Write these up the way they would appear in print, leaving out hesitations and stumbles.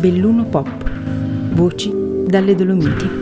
Belluno Pop. Voci dalle Dolomiti.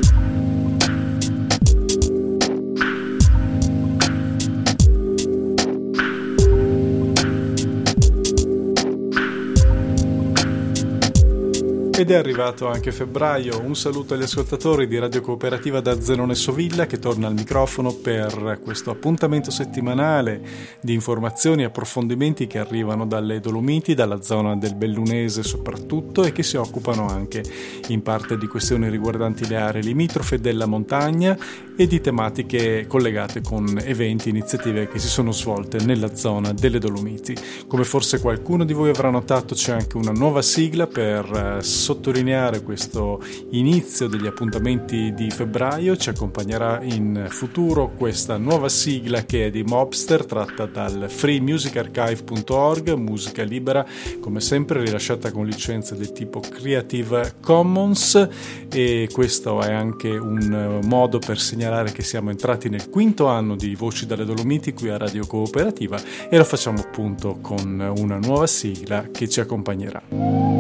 Ed è arrivato anche febbraio. Un saluto agli ascoltatori di Radio Cooperativa da Zenone Sovilla, che torna al microfono per questo appuntamento settimanale di informazioni e approfondimenti che arrivano dalle Dolomiti, dalla zona del Bellunese soprattutto, e che si occupano anche in parte di questioni riguardanti le aree limitrofe della montagna e di tematiche collegate con eventi, iniziative che si sono svolte nella zona delle Dolomiti. Come forse qualcuno di voi avrà notato, c'è anche una nuova sigla per sottolineare questo inizio degli appuntamenti di febbraio. Ci accompagnerà in futuro questa nuova sigla che è di Mobster, tratta dal freemusicarchive.org, musica libera come sempre rilasciata con licenze del tipo Creative Commons, e questo è anche un modo per segnalare che siamo entrati nel quinto anno di Voci dalle Dolomiti qui a Radio Cooperativa, e lo facciamo appunto con una nuova sigla che ci accompagnerà.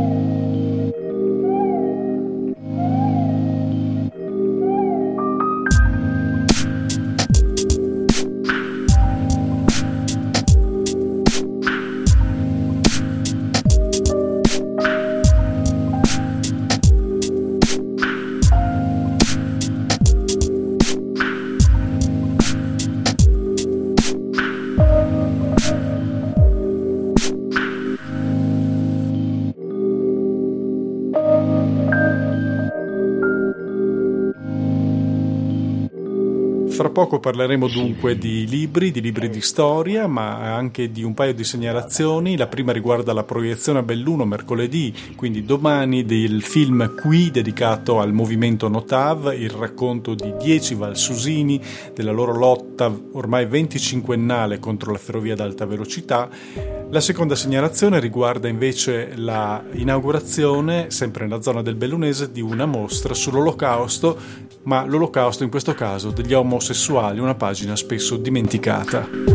Fra poco parleremo dunque di libri di storia, ma anche di un paio di segnalazioni. La prima riguarda la proiezione a Belluno mercoledì, quindi domani, del film Qui, dedicato al movimento Notav, il racconto di 10 valsusini, della loro lotta ormai 25ennale contro la ferrovia ad alta velocità. La seconda segnalazione riguarda invece la inaugurazione, sempre nella zona del Bellunese, di una mostra sull'Olocausto, ma l'Olocausto in questo caso degli omosessuali, una pagina spesso dimenticata.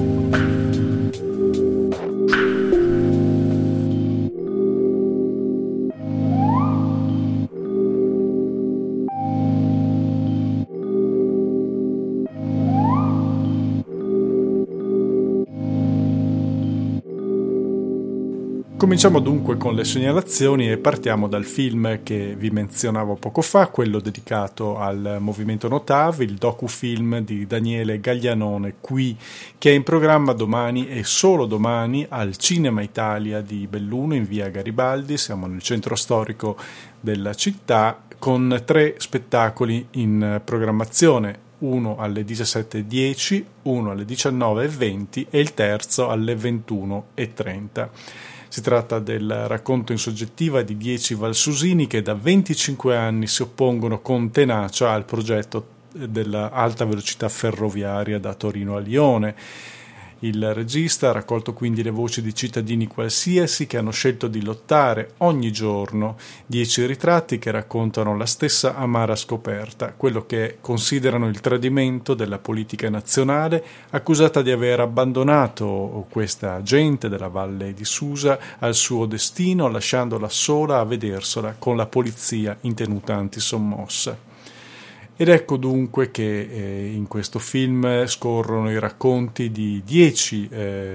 Cominciamo dunque con le segnalazioni e partiamo dal film che vi menzionavo poco fa, quello dedicato al movimento Notav, il docufilm di Daniele Gaglianone Qui, che è in programma domani e solo domani al Cinema Italia di Belluno in via Garibaldi. Siamo nel centro storico della città, con 3 spettacoli in programmazione, uno alle 17:10, uno alle 19:20 e il terzo alle 21:30. Si tratta del racconto in soggettiva di 10 valsusini che da 25 anni si oppongono con tenacia al progetto dell'alta velocità ferroviaria da Torino a Lione. Il regista ha raccolto quindi le voci di cittadini qualsiasi che hanno scelto di lottare ogni giorno, 10 ritratti che raccontano la stessa amara scoperta, quello che considerano il tradimento della politica nazionale, accusata di aver abbandonato questa gente della Valle di Susa al suo destino, lasciandola sola a vedersela con la polizia in tenuta antisommossa. Ed ecco dunque che in questo film scorrono i racconti di 10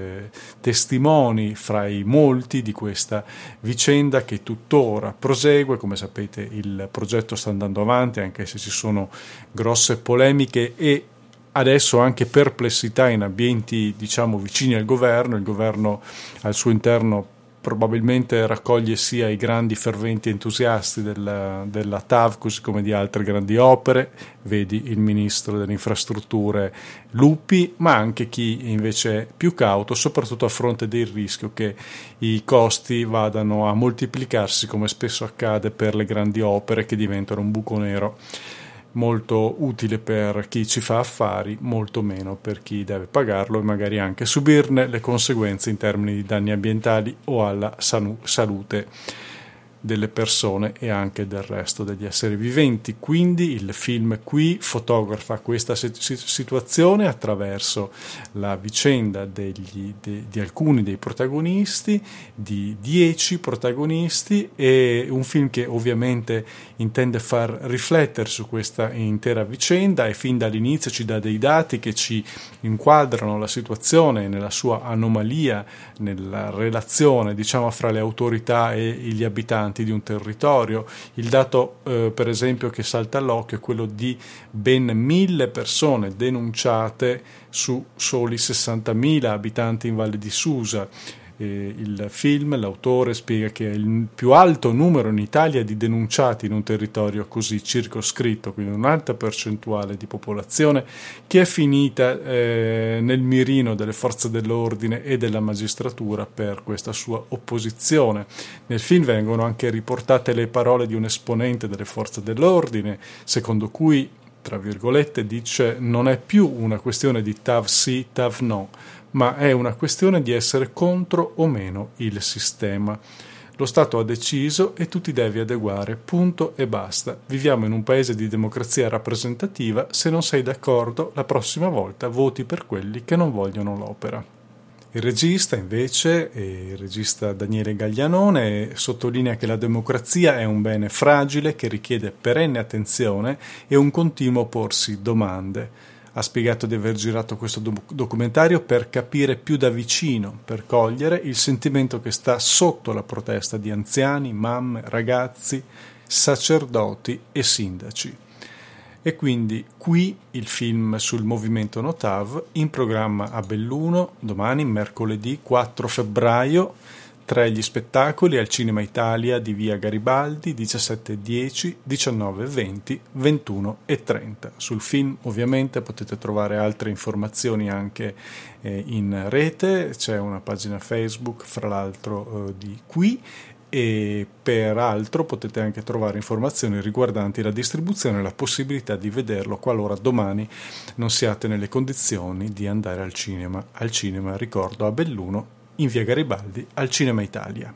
testimoni fra i molti di questa vicenda che tuttora prosegue. Come sapete, il progetto sta andando avanti, anche se ci sono grosse polemiche e adesso anche perplessità in ambienti, diciamo, vicini al governo. Il governo al suo interno probabilmente raccoglie sia i grandi ferventi entusiasti della TAV, così come di altre grandi opere, vedi il ministro delle infrastrutture Lupi, ma anche chi invece è più cauto, soprattutto a fronte del rischio che i costi vadano a moltiplicarsi, come spesso accade per le grandi opere, che diventano un buco nero molto utile per chi ci fa affari, molto meno per chi deve pagarlo e magari anche subirne le conseguenze in termini di danni ambientali o alla salute. delle persone e anche del resto degli esseri viventi. Quindi il film qui fotografa questa situazione attraverso la vicenda di alcuni dei protagonisti, di 10 protagonisti, e un film che ovviamente intende far riflettere su questa intera vicenda, e fin dall'inizio ci dà dei dati che ci inquadrano la situazione nella sua anomalia, nella relazione diciamo fra le autorità e gli abitanti di un territorio. Il dato per esempio che salta all'occhio è quello di ben 1000 persone denunciate su soli 60.000 abitanti in Valle di Susa. Il film, l'autore spiega che è il più alto numero in Italia di denunciati in un territorio così circoscritto, quindi un'alta percentuale di popolazione che è finita nel mirino delle forze dell'ordine e della magistratura per questa sua opposizione. Nel film vengono anche riportate le parole di un esponente delle forze dell'ordine, secondo cui, tra virgolette, dice: non è più una questione di TAV sì, TAV no, ma è una questione di essere contro o meno il sistema. Lo Stato ha deciso e tu ti devi adeguare, punto e basta. Viviamo in un paese di democrazia rappresentativa, se non sei d'accordo la prossima volta voti per quelli che non vogliono l'opera. Il regista invece, il regista Daniele Gaglianone, sottolinea che la democrazia è un bene fragile che richiede perenne attenzione e un continuo porsi domande. Ha spiegato di aver girato questo documentario per capire più da vicino, per cogliere il sentimento che sta sotto la protesta di anziani, mamme, ragazzi, sacerdoti e sindaci. E quindi qui il film sul movimento No TAV, in programma a Belluno domani, mercoledì 4 febbraio, tra gli spettacoli al Cinema Italia di via Garibaldi 17:10, 19:20, 21:30. Sul film ovviamente potete trovare altre informazioni anche in rete, c'è una pagina Facebook fra l'altro di qui, e peraltro potete anche trovare informazioni riguardanti la distribuzione e la possibilità di vederlo qualora domani non siate nelle condizioni di andare al cinema. Al cinema, ricordo, a Belluno, in via Garibaldi, al Cinema Italia.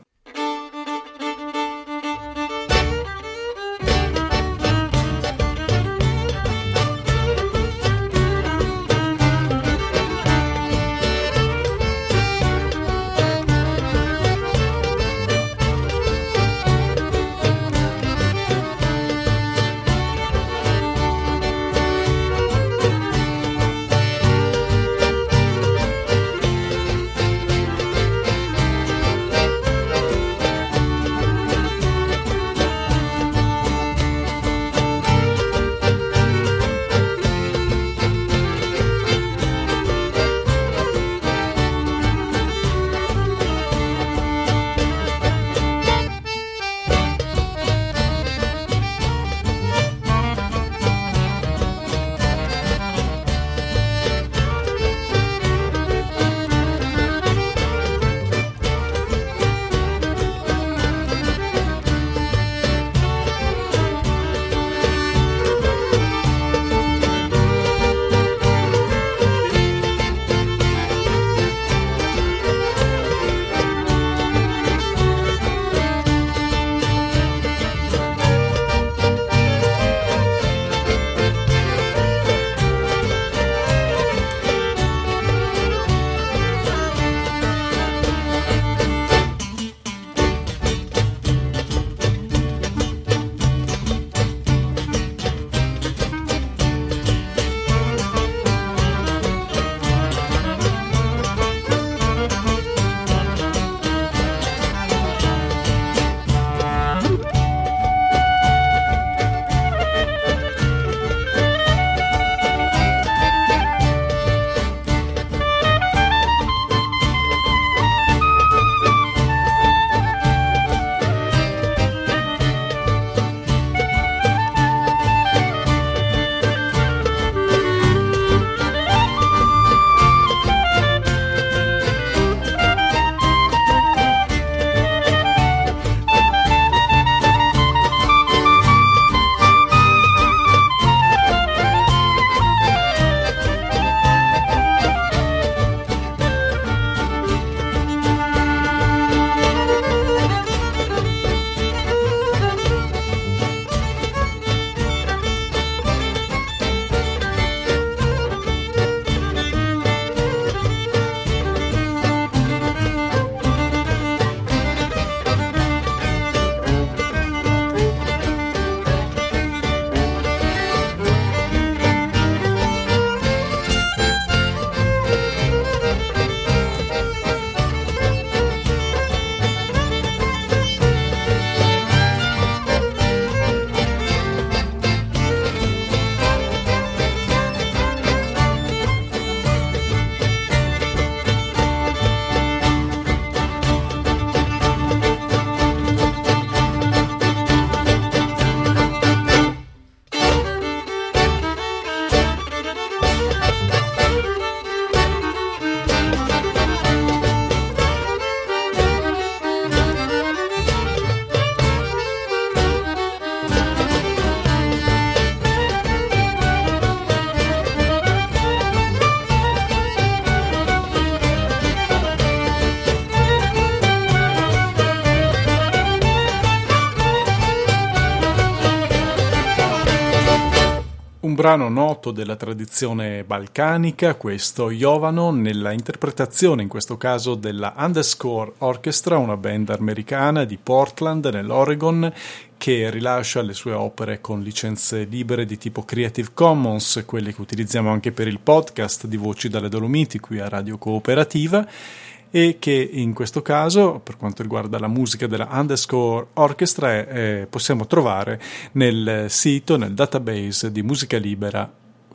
brano noto della tradizione balcanica, questo Jovano, nella interpretazione in questo caso della Underscore Orchestra, una band americana di Portland nell'Oregon che rilascia le sue opere con licenze libere di tipo Creative Commons, quelle che utilizziamo anche per il podcast di Voci dalle Dolomiti qui a Radio Cooperativa, e che in questo caso, per quanto riguarda la musica della Underscore Orchestra, possiamo trovare nel sito, nel database di musica libera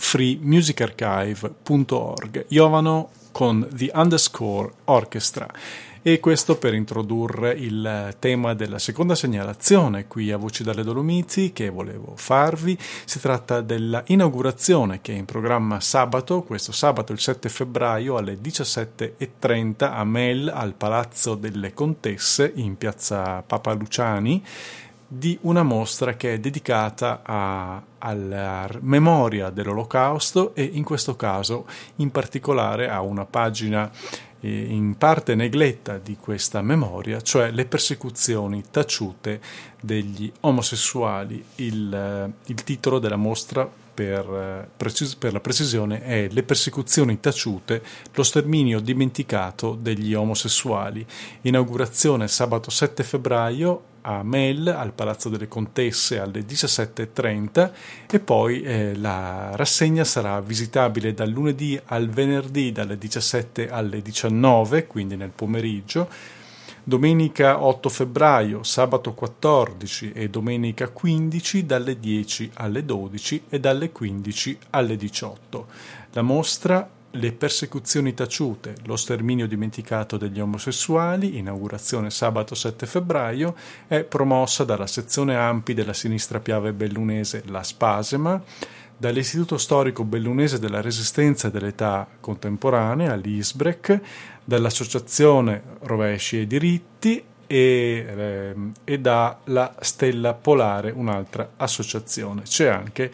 freemusicarchive.org. Jovano con The Underscore Orchestra. E questo per introdurre il tema della seconda segnalazione qui a Voci dalle Dolomiti che volevo farvi. Si tratta della inaugurazione che è in programma questo sabato il 7 febbraio alle 17:30 a Mel al Palazzo delle Contesse in piazza Papa Luciani, di una mostra che è dedicata alla memoria dell'Olocausto e in questo caso in particolare a una pagina in parte negletta di questa memoria, cioè le persecuzioni taciute degli omosessuali. Il titolo della mostra, per la precisione, è Le persecuzioni taciute, lo sterminio dimenticato degli omosessuali. Inaugurazione sabato 7 febbraio a Mel, al Palazzo delle Contesse alle 17:30 e poi la rassegna sarà visitabile dal lunedì al venerdì dalle 17 alle 19, quindi nel pomeriggio, domenica 8 febbraio, sabato 14 e domenica 15 dalle 10 alle 12 e dalle 15 alle 18. La mostra Le persecuzioni taciute, lo sterminio dimenticato degli omosessuali, inaugurazione sabato 7 febbraio, è promossa dalla sezione AMPI della Sinistra Piave Bellunese La Spasema, dall'Istituto Storico Bellunese della Resistenza e dell'Età Contemporanea, l'ISBREC, dall'Associazione Rovesci e Diritti e dalla Stella Polare, un'altra associazione. C'è anche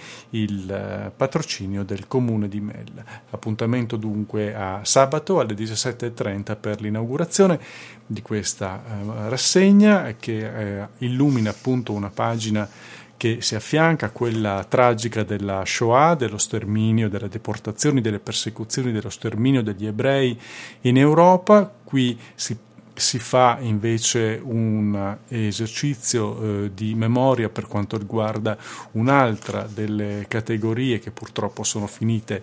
il patrocinio del Comune di Mel. Appuntamento dunque a sabato alle 17:30 per l'inaugurazione di questa rassegna che illumina appunto una pagina che si affianca a quella tragica della Shoah, dello sterminio, delle deportazioni, delle persecuzioni, dello sterminio degli ebrei in Europa. Qui si fa invece un esercizio di memoria per quanto riguarda un'altra delle categorie che purtroppo sono finite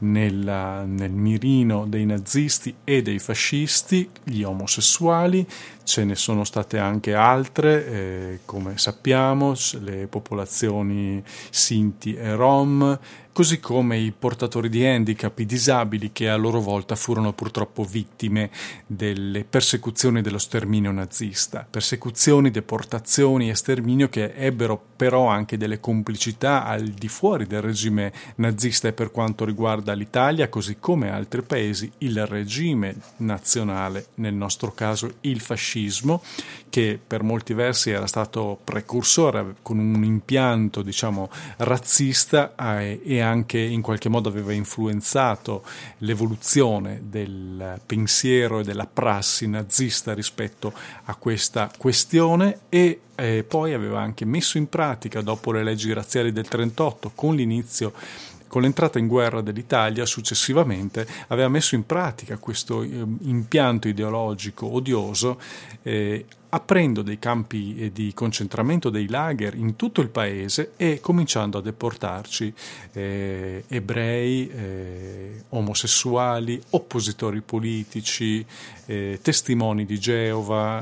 nel mirino dei nazisti e dei fascisti, gli omosessuali. Ce ne sono state anche altre, come sappiamo, le popolazioni Sinti e Rom, così come i portatori di handicap, i disabili, che a loro volta furono purtroppo vittime delle persecuzioni dello sterminio nazista. Persecuzioni, deportazioni e sterminio che ebbero però anche delle complicità al di fuori del regime nazista, e per quanto riguarda l'Italia, così come altri paesi, il regime nazionale, nel nostro caso il fascismo, che per molti versi era stato precursore con un impianto, diciamo, razzista e anche in qualche modo aveva influenzato l'evoluzione del pensiero e della prassi nazista rispetto a questa questione, e poi aveva anche messo in pratica, dopo le leggi razziali del 1938, con l'entrata in guerra dell'Italia successivamente, aveva messo in pratica questo impianto ideologico odioso, aprendo dei campi di concentramento, dei lager in tutto il paese e cominciando a deportarci ebrei, omosessuali, oppositori politici, testimoni di Geova,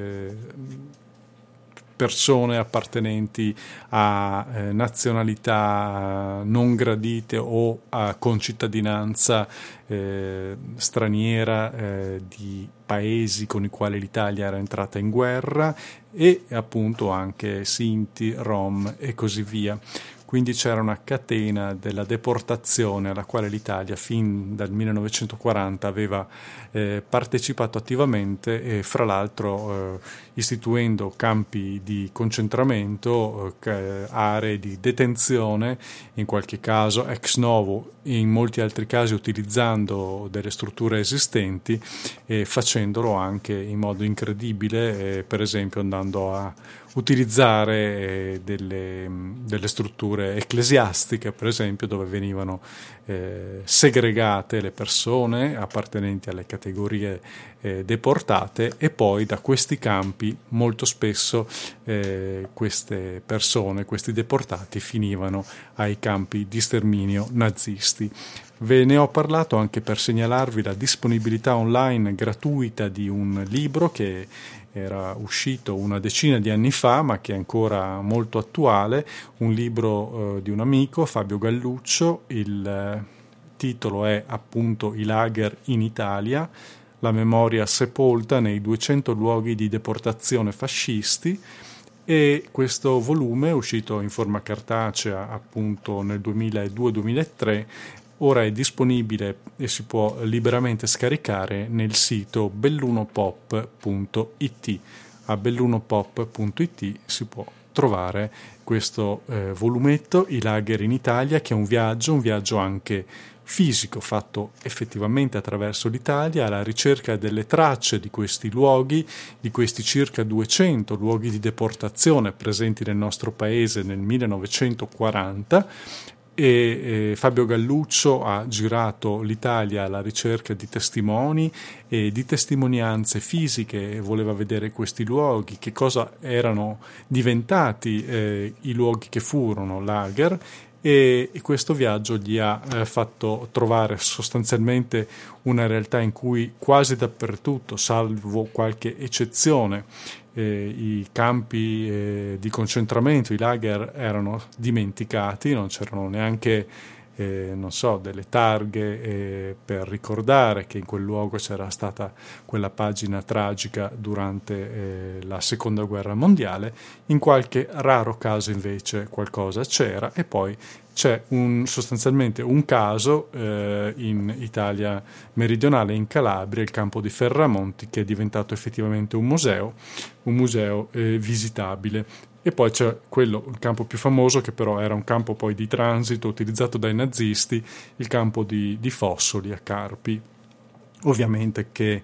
persone appartenenti a nazionalità non gradite o a concittadinanza straniera di paesi con i quali l'Italia era entrata in guerra, e appunto anche Sinti, Rom e così via. Quindi c'era una catena della deportazione alla quale l'Italia fin dal 1940 aveva partecipato attivamente, e fra l'altro istituendo campi di concentramento, aree di detenzione, in qualche caso ex novo, in molti altri casi utilizzando delle strutture esistenti e facendolo anche in modo incredibile, per esempio andando a utilizzare delle strutture strutture ecclesiastiche, per esempio, dove venivano segregate le persone appartenenti alle categorie deportate, e poi da questi campi molto spesso queste persone, questi deportati, finivano ai campi di sterminio nazisti. Ve ne ho parlato anche per segnalarvi la disponibilità online gratuita di un libro che era uscito una decina di anni fa, ma che è ancora molto attuale, un libro di un amico, Fabio Galluccio. Il titolo è appunto I lager in Italia, la memoria sepolta nei 200 luoghi di deportazione fascisti, e questo volume, uscito in forma cartacea appunto nel 2002-2003, ora è disponibile e si può liberamente scaricare nel sito bellunopop.it. A bellunopop.it si può trovare questo volumetto, I lager in Italia, che è un viaggio anche fisico, fatto effettivamente attraverso l'Italia, alla ricerca delle tracce di questi luoghi, di questi circa 200 luoghi di deportazione presenti nel nostro paese nel 1940. E Fabio Galluccio ha girato l'Italia alla ricerca di testimoni e di testimonianze fisiche, voleva vedere questi luoghi, che cosa erano diventati i luoghi che furono lager, e questo viaggio gli ha fatto trovare sostanzialmente una realtà in cui quasi dappertutto, salvo qualche eccezione, i campi di concentramento, i lager, erano dimenticati, non c'erano neanche delle targhe per ricordare che in quel luogo c'era stata quella pagina tragica durante la seconda guerra mondiale. In qualche raro caso invece qualcosa c'era, e poi c'è sostanzialmente un caso in Italia meridionale, in Calabria, il campo di Ferramonti, che è diventato effettivamente un museo visitabile. E poi c'è il campo più famoso, che però era un campo poi di transito utilizzato dai nazisti, il campo di Fossoli a Carpi, ovviamente, che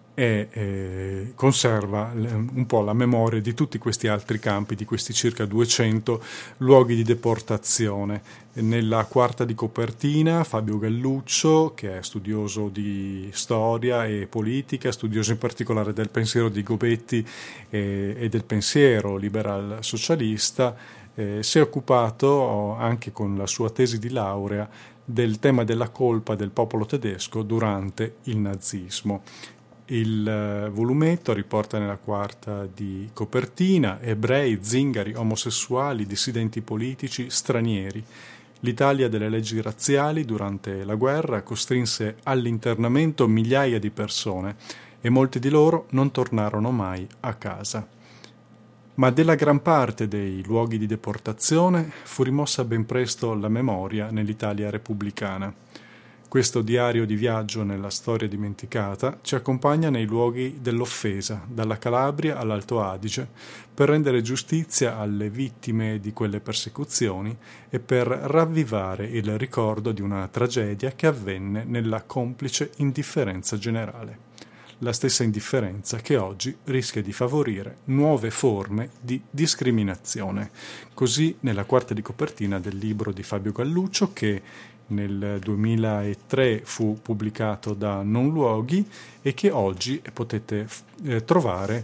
conserva un po' la memoria di tutti questi altri campi, di questi circa 200 luoghi di deportazione. Nella quarta di copertina Fabio Galluccio, che è studioso di storia e politica, studioso in particolare del pensiero di Gobetti e del pensiero liberal socialista, si è occupato anche con la sua tesi di laurea del tema della colpa del popolo tedesco durante il nazismo. Il volumetto riporta nella quarta di copertina ebrei, zingari, omosessuali, dissidenti politici, stranieri. L'Italia delle leggi razziali durante la guerra costrinse all'internamento migliaia di persone, e molti di loro non tornarono mai a casa. Ma della gran parte dei luoghi di deportazione fu rimossa ben presto la memoria nell'Italia repubblicana. Questo diario di viaggio nella storia dimenticata ci accompagna nei luoghi dell'offesa, dalla Calabria all'Alto Adige, per rendere giustizia alle vittime di quelle persecuzioni e per ravvivare il ricordo di una tragedia che avvenne nella complice indifferenza generale. La stessa indifferenza che oggi rischia di favorire nuove forme di discriminazione. Così nella quarta di copertina del libro di Fabio Galluccio, che nel 2003 fu pubblicato da Non Luoghi e che oggi potete trovare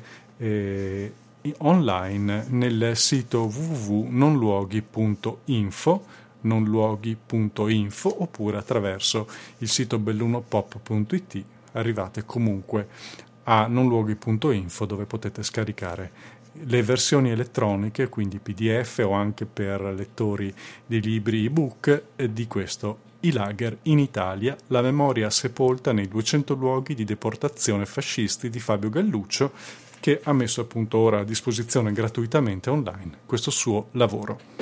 online nel sito www.nonluoghi.info oppure attraverso il sito bellunopop.it. Arrivate comunque a nonluoghi.info, dove potete scaricare le versioni elettroniche, quindi PDF o anche per lettori di libri ebook, di questo I lager in Italia, la memoria sepolta nei 200 luoghi di deportazione fascisti di Fabio Galluccio, che ha messo appunto ora a disposizione gratuitamente online questo suo lavoro.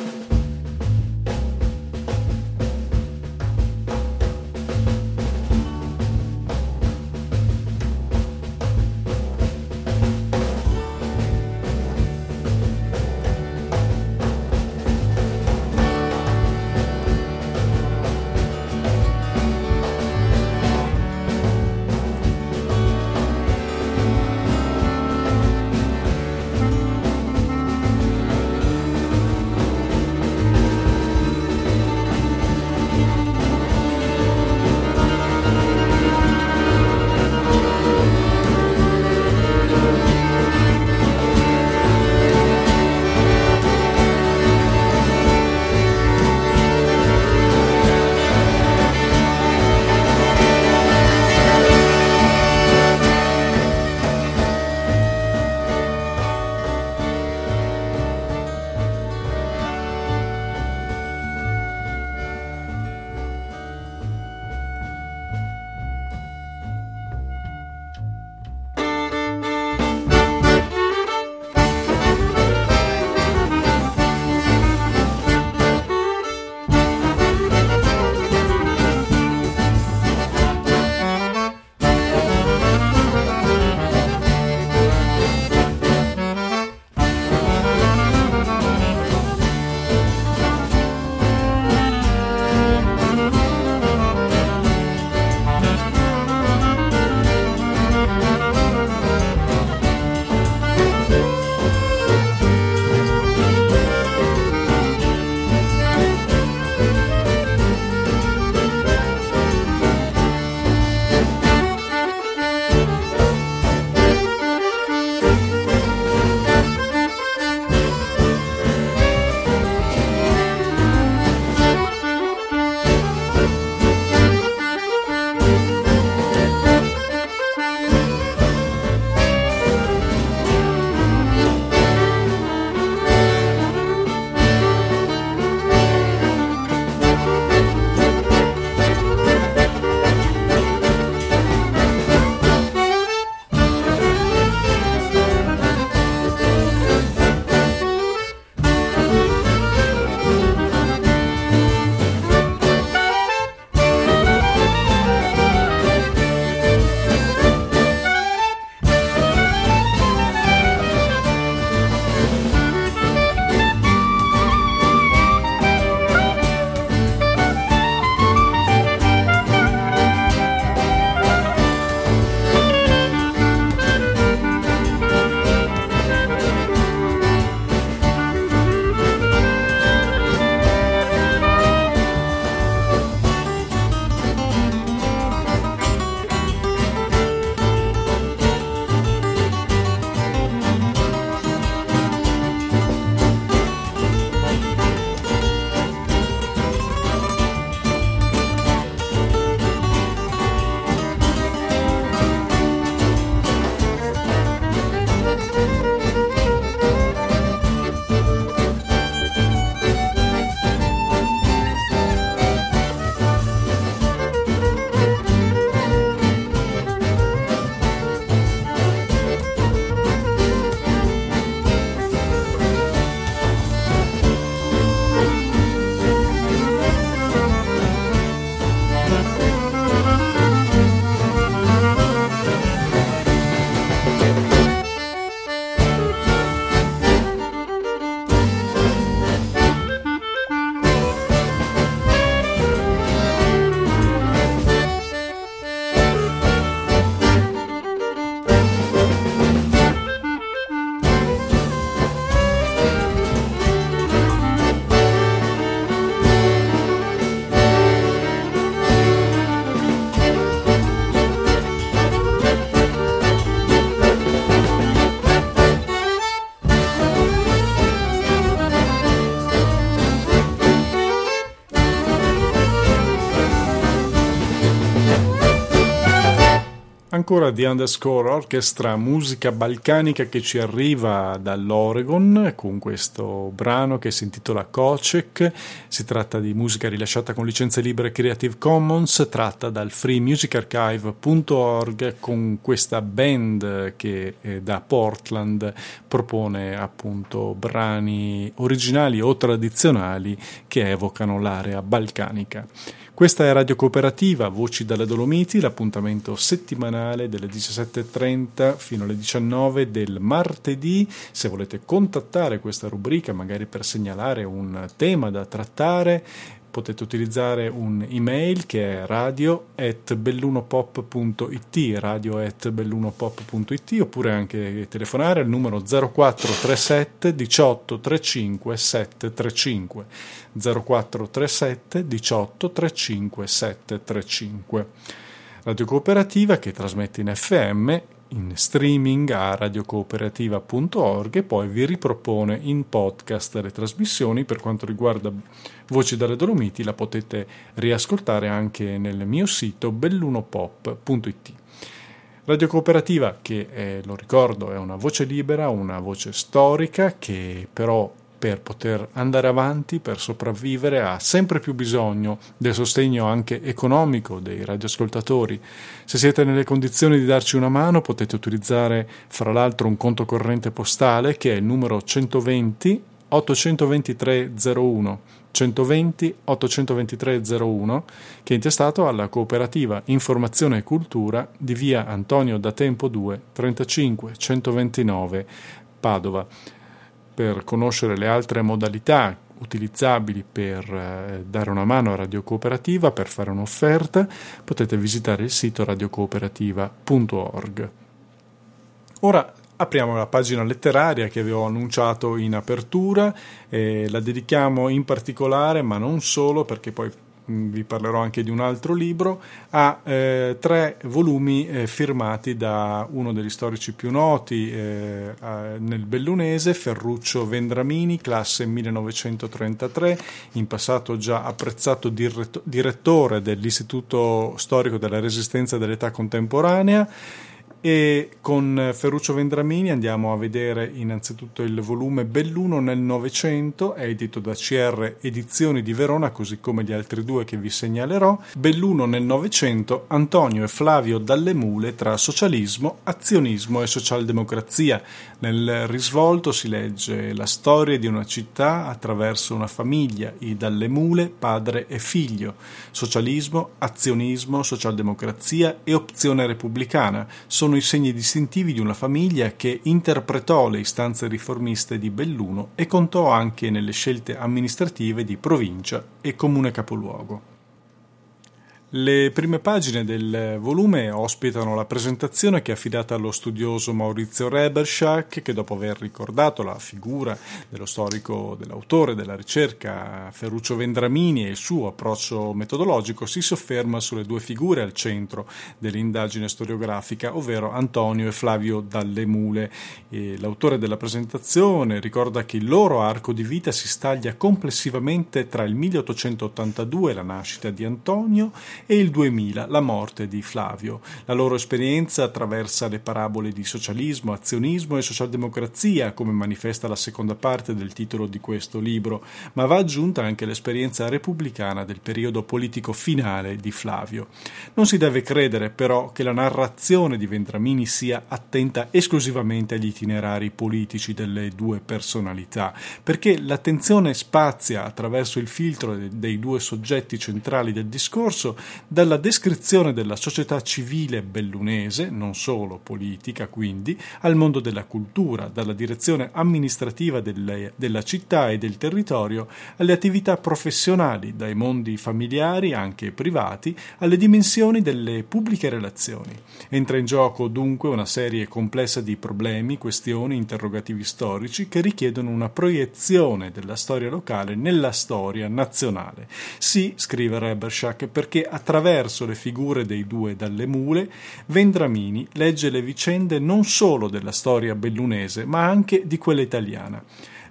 Ancora The Underscore Orchestra, musica balcanica che ci arriva dall'Oregon con questo brano che si intitola Kocek. Si tratta di musica rilasciata con licenze libere Creative Commons, tratta dal freemusicarchive.org, con questa band che da Portland propone appunto brani originali o tradizionali che evocano l'area balcanica. Questa è Radio Cooperativa, Voci dalle Dolomiti, l'appuntamento settimanale delle 17.30 fino alle 19 del martedì. Se volete contattare questa rubrica, magari per segnalare un tema da trattare, potete utilizzare un'email che è radio@bellunopop.it, oppure anche telefonare al numero 0437 18 35 735. 0437 18 35 735. Radio Cooperativa che trasmette in FM, in streaming a radiocooperativa.org, e poi vi ripropone in podcast le trasmissioni. Per quanto riguarda Voci dalle Dolomiti, la potete riascoltare anche nel mio sito bellunopop.it. Radio Cooperativa che, lo ricordo, è una voce libera, una voce storica che però per poter andare avanti, per sopravvivere, ha sempre più bisogno del sostegno anche economico dei radioascoltatori. Se siete nelle condizioni di darci una mano, potete utilizzare fra l'altro un conto corrente postale che è il numero 120 823 01 120 823 01, che è intestato alla Cooperativa Informazione e Cultura di via Antonio da Tempo 2 35 129 Padova. Per conoscere le altre modalità utilizzabili per dare una mano a Radio Cooperativa, per fare un'offerta, potete visitare il sito radiocooperativa.org. Ora apriamo la pagina letteraria che avevo annunciato in apertura, la dedichiamo in particolare, ma non solo, perché poi vi parlerò anche di un altro libro, a 3 volumi firmati da uno degli storici più noti nel bellunese, Ferruccio Vendramini, classe 1933, in passato già apprezzato direttore dell'Istituto Storico della Resistenza dell'Età Contemporanea. E con Ferruccio Vendramini andiamo a vedere innanzitutto il volume Belluno nel Novecento, è edito da CR Edizioni di Verona, così come gli altri 2 che vi segnalerò. Belluno nel Novecento, Antonio e Flavio Dalle Mule tra socialismo, azionismo e socialdemocrazia. Nel risvolto si legge la storia di una città attraverso una famiglia, i Dalle Mule, padre e figlio. Socialismo, azionismo, socialdemocrazia e opzione repubblicana sono i segni distintivi di una famiglia che interpretò le istanze riformiste di Belluno e contò anche nelle scelte amministrative di provincia e comune capoluogo. Le prime pagine del volume ospitano la presentazione che è affidata allo studioso Maurizio Reberschak, che dopo aver ricordato la figura dello storico, dell'autore della ricerca Ferruccio Vendramini e il suo approccio metodologico, si sofferma sulle 2 figure al centro dell'indagine storiografica, ovvero Antonio e Flavio Dalle Mule. L'autore della presentazione ricorda che il loro arco di vita si staglia complessivamente tra il 1882, la nascita di Antonio, e il 2000, la morte di Flavio. La loro esperienza attraversa le parabole di socialismo, azionismo e socialdemocrazia, come manifesta la seconda parte del titolo di questo libro, ma va aggiunta anche l'esperienza repubblicana del periodo politico finale di Flavio. Non si deve credere però che la narrazione di Vendramini sia attenta esclusivamente agli itinerari politici delle 2 personalità, perché l'attenzione spazia attraverso il filtro dei 2 soggetti centrali del discorso dalla descrizione della società civile bellunese, non solo politica quindi, al mondo della cultura, dalla direzione amministrativa della città e del territorio alle attività professionali, dai mondi familiari, anche privati, alle dimensioni delle pubbliche relazioni. Entra in gioco dunque una serie complessa di problemi, questioni, interrogativi storici che richiedono una proiezione della storia locale nella storia nazionale. Sì, scrive Reberschak, perché attraverso le figure dei 2 Dalle Mule, Vendramini legge le vicende non solo della storia bellunese, ma anche di quella italiana.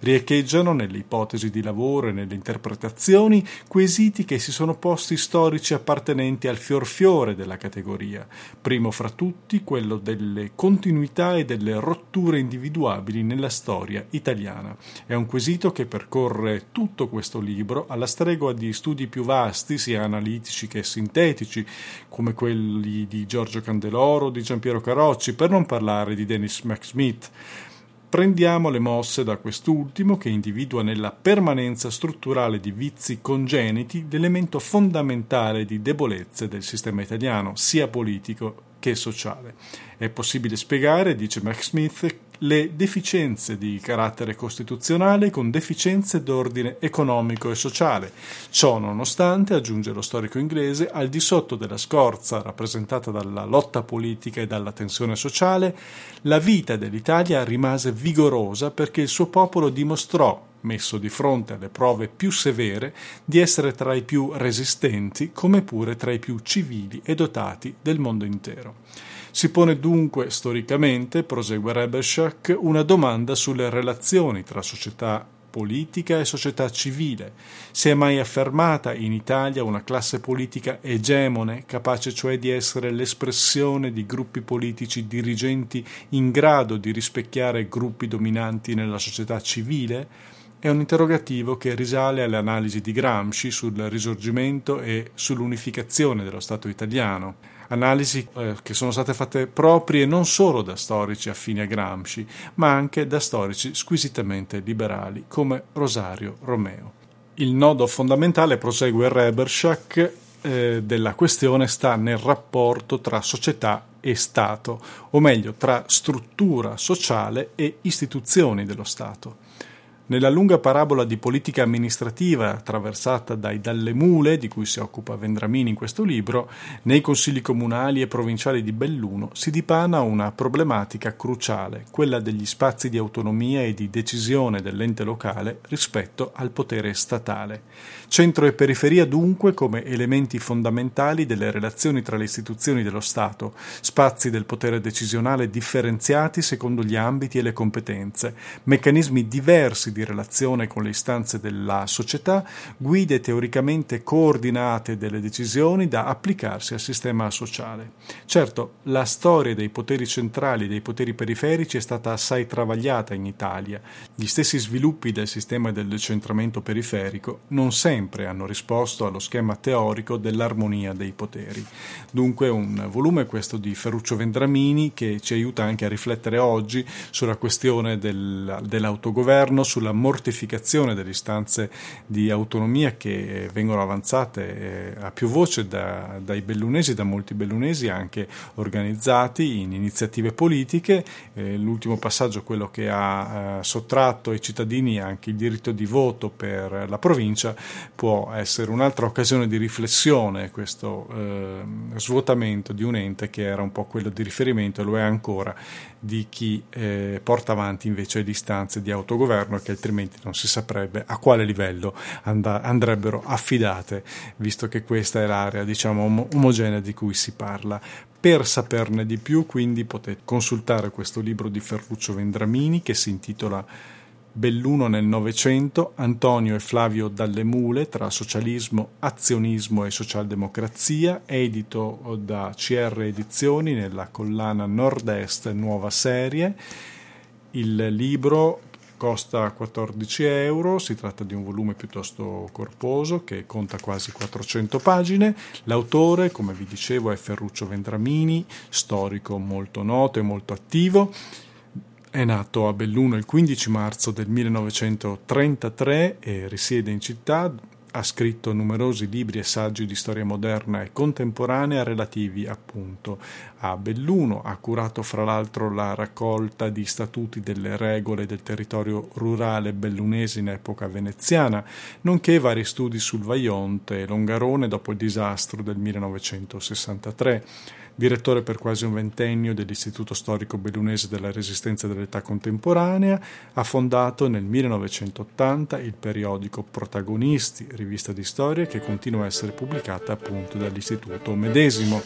Riecheggiano nelle ipotesi di lavoro e nelle interpretazioni quesiti che si sono posti storici appartenenti al fior-fiore della categoria, primo fra tutti quello delle continuità e delle rotture individuabili nella storia italiana. È un quesito che percorre tutto questo libro alla stregua di studi più vasti, sia analitici che sintetici, come quelli di Giorgio Candeloro o di Giampiero Carocci, per non parlare di Dennis McSmith. Prendiamo le mosse da quest'ultimo, che individua nella permanenza strutturale di vizi congeniti l'elemento fondamentale di debolezze del sistema italiano, sia politico che sociale. È possibile spiegare, dice McSmith, le deficienze di carattere costituzionale con deficienze d'ordine economico e sociale. Ciò nonostante, aggiunge lo storico inglese, al di sotto della scorza rappresentata dalla lotta politica e dalla tensione sociale, la vita dell'Italia rimase vigorosa perché il suo popolo dimostrò, messo di fronte alle prove più severe, di essere tra i più resistenti, come pure tra i più civili e dotati del mondo intero. Si pone dunque storicamente, prosegue Reberschak, una domanda sulle relazioni tra società politica e società civile. Si è mai affermata in Italia una classe politica egemone, capace cioè di essere l'espressione di gruppi politici dirigenti in grado di rispecchiare gruppi dominanti nella società civile? È un interrogativo che risale alle analisi di Gramsci sul risorgimento e sull'unificazione dello Stato italiano. Analisi che sono state fatte proprie non solo da storici affini a Gramsci, ma anche da storici squisitamente liberali come Rosario Romeo. Il nodo fondamentale, prosegue Reberschak, della questione sta nel rapporto tra società e Stato, o meglio tra struttura sociale e istituzioni dello Stato. Nella lunga parabola di politica amministrativa attraversata dalle mule, di cui si occupa Vendramini in questo libro, nei consigli comunali e provinciali di Belluno si dipana una problematica cruciale, quella degli spazi di autonomia e di decisione dell'ente locale rispetto al potere statale. Centro e periferia dunque come elementi fondamentali delle relazioni tra le istituzioni dello Stato, spazi del potere decisionale differenziati secondo gli ambiti e le competenze, meccanismi diversi di relazione con le istanze della società, guide teoricamente coordinate delle decisioni da applicarsi al sistema sociale. Certo, la storia dei poteri centrali e dei poteri periferici è stata assai travagliata in Italia. Gli stessi sviluppi del sistema del decentramento periferico non sempre hanno risposto allo schema teorico dell'armonia dei poteri. Dunque un volume, questo di Ferruccio Vendramini, che ci aiuta anche a riflettere oggi sulla questione dell'autogoverno, sulla mortificazione delle istanze di autonomia che vengono avanzate a più voce dai bellunesi, da molti bellunesi anche organizzati in iniziative politiche. L'ultimo passaggio, quello che ha sottratto ai cittadini anche il diritto di voto per la provincia, può essere un'altra occasione di riflessione, questo svuotamento di un ente che era un po' quello di riferimento, e lo è ancora, di chi porta avanti invece le istanze di autogoverno, che altrimenti non si saprebbe a quale livello andrebbero affidate, visto che questa è l'area, diciamo, omogenea di cui si parla. Per saperne di più, quindi, potete consultare questo libro di Ferruccio Vendramini che si intitola Belluno nel Novecento, Antonio e Flavio Dalle Mule, tra socialismo, azionismo e socialdemocrazia, edito da CR Edizioni nella collana Nord-Est Nuova Serie. Il libro costa 14 euro, si tratta di un volume piuttosto corposo che conta quasi 400 pagine. L'autore, come vi dicevo, è Ferruccio Vendramini, storico molto noto e molto attivo. È nato a Belluno il 15 marzo del 1933 e risiede in città. Ha scritto numerosi libri e saggi di storia moderna e contemporanea relativi appunto a Belluno. Ha curato fra l'altro la raccolta di statuti delle regole del territorio rurale bellunese in epoca veneziana, nonché vari studi sul Vajont e Longarone dopo il disastro del 1963. Direttore per quasi un ventennio dell'Istituto Storico Bellunese della Resistenza dell'Età Contemporanea, ha fondato nel 1980 il periodico Protagonisti, rivista di storia che continua a essere pubblicata appunto dall'Istituto medesimo.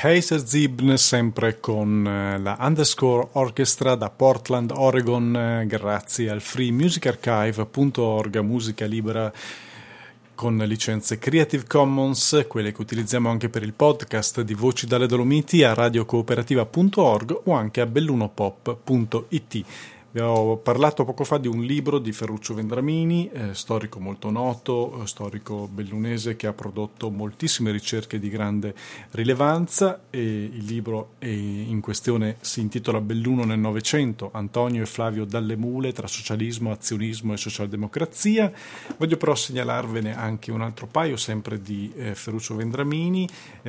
Heiser Zibn, sempre con la Underscore Orchestra da Portland, Oregon, grazie al freemusicarchive.org, musica libera con licenze Creative Commons, quelle che utilizziamo anche per il podcast di Voci dalle Dolomiti, a radiocooperativa.org o anche a bellunopop.it. Vi ho parlato poco fa di un libro di Ferruccio Vendramini, storico molto noto, storico bellunese che ha prodotto moltissime ricerche di grande rilevanza, e il libro in questione si intitola Belluno nel Novecento, Antonio e Flavio Dalle Mule tra socialismo, azionismo e socialdemocrazia. Voglio però segnalarvene anche un altro paio, sempre di Ferruccio Vendramini.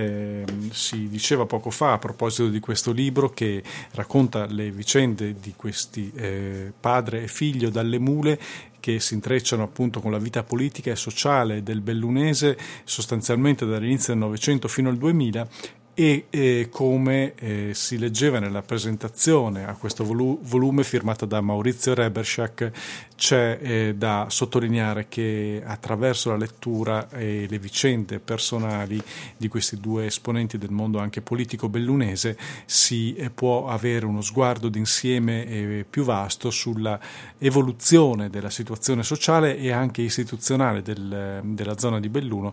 Si diceva poco fa a proposito di questo libro che racconta le vicende di questi padre e figlio Dalle Mule, che si intrecciano appunto con la vita politica e sociale del bellunese sostanzialmente dall'inizio del Novecento fino al 2000, e come si leggeva nella presentazione a questo volume firmata da Maurizio Reberschak, c'è da sottolineare che attraverso la lettura e le vicende personali di questi due esponenti del mondo anche politico bellunese si può avere uno sguardo d'insieme più vasto sulla evoluzione della situazione sociale e anche istituzionale della zona di Belluno,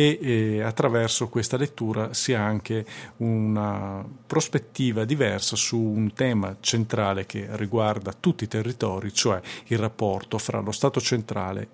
e attraverso questa lettura si ha anche una prospettiva diversa su un tema centrale che riguarda tutti i territori, cioè il rapporto fra lo Stato centrale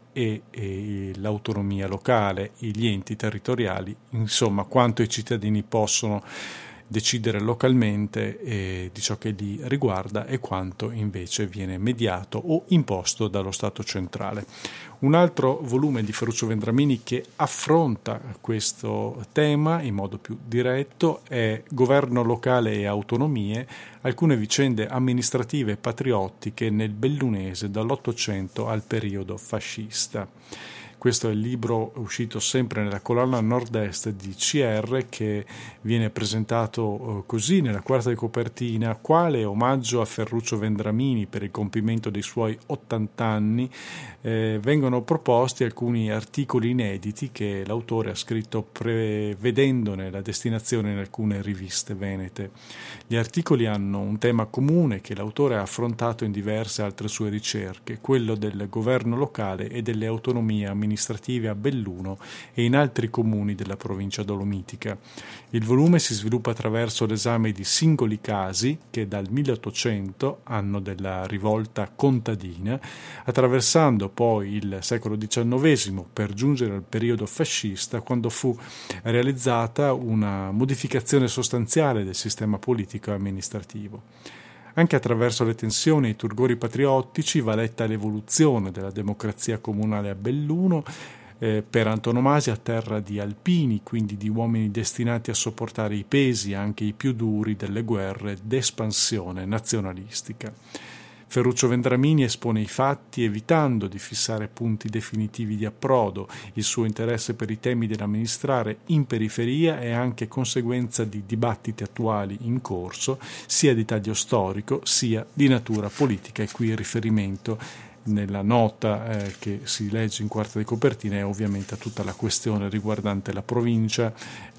e l'autonomia locale, gli enti territoriali, insomma quanto i cittadini possono decidere localmente di ciò che li riguarda e quanto invece viene mediato o imposto dallo Stato centrale. Un altro volume di Ferruccio Vendramini che affronta questo tema in modo più diretto è Governo locale e autonomie, alcune vicende amministrative e patriottiche nel bellunese dall'Ottocento al periodo fascista. Questo è il libro uscito sempre nella collana nord-est di CR, che viene presentato così nella quarta di copertina: quale omaggio a Ferruccio Vendramini per il compimento dei suoi 80 anni. Vengono proposti alcuni articoli inediti che l'autore ha scritto prevedendone la destinazione in alcune riviste venete. Gli articoli hanno un tema comune che l'autore ha affrontato in diverse altre sue ricerche, quello del governo locale e delle autonomie amministrative a Belluno e in altri comuni della provincia dolomitica. Il volume si sviluppa attraverso l'esame di singoli casi che dal 1800, anno della rivolta contadina, attraversando poi il secolo XIX per giungere al periodo fascista, quando fu realizzata una modificazione sostanziale del sistema politico e amministrativo. Anche attraverso le tensioni e i turgori patriottici va letta l'evoluzione della democrazia comunale a Belluno, per antonomasia terra di alpini, quindi di uomini destinati a sopportare i pesi, anche i più duri, delle guerre d'espansione nazionalistica. Ferruccio Vendramini espone i fatti evitando di fissare punti definitivi di approdo. Il suo interesse per i temi dell'amministrare in periferia è anche conseguenza di dibattiti attuali in corso, sia di taglio storico sia di natura politica, e qui il riferimento nella nota che si legge in quarta di copertina è ovviamente a tutta la questione riguardante la provincia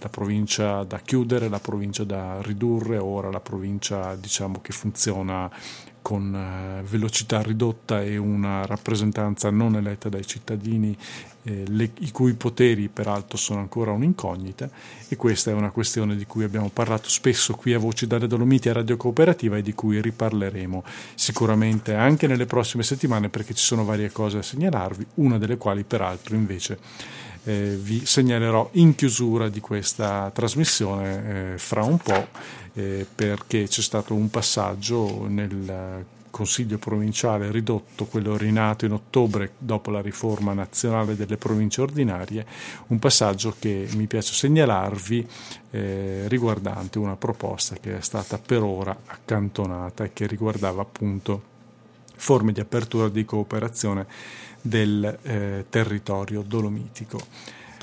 da chiudere, la provincia da ridurre, ora la provincia diciamo che funziona con velocità ridotta e una rappresentanza non eletta dai cittadini, i cui poteri peraltro sono ancora un'incognita, e questa è una questione di cui abbiamo parlato spesso qui a Voci dalle Dolomiti a Radio Cooperativa e di cui riparleremo sicuramente anche nelle prossime settimane, perché ci sono varie cose da segnalarvi, una delle quali peraltro invece vi segnalerò in chiusura di questa trasmissione fra un po', perché c'è stato un passaggio nel Consiglio provinciale ridotto, quello rinato in ottobre dopo la riforma nazionale delle province ordinarie, un passaggio che mi piace segnalarvi riguardante una proposta che è stata per ora accantonata e che riguardava appunto forme di apertura di cooperazione del territorio dolomitico.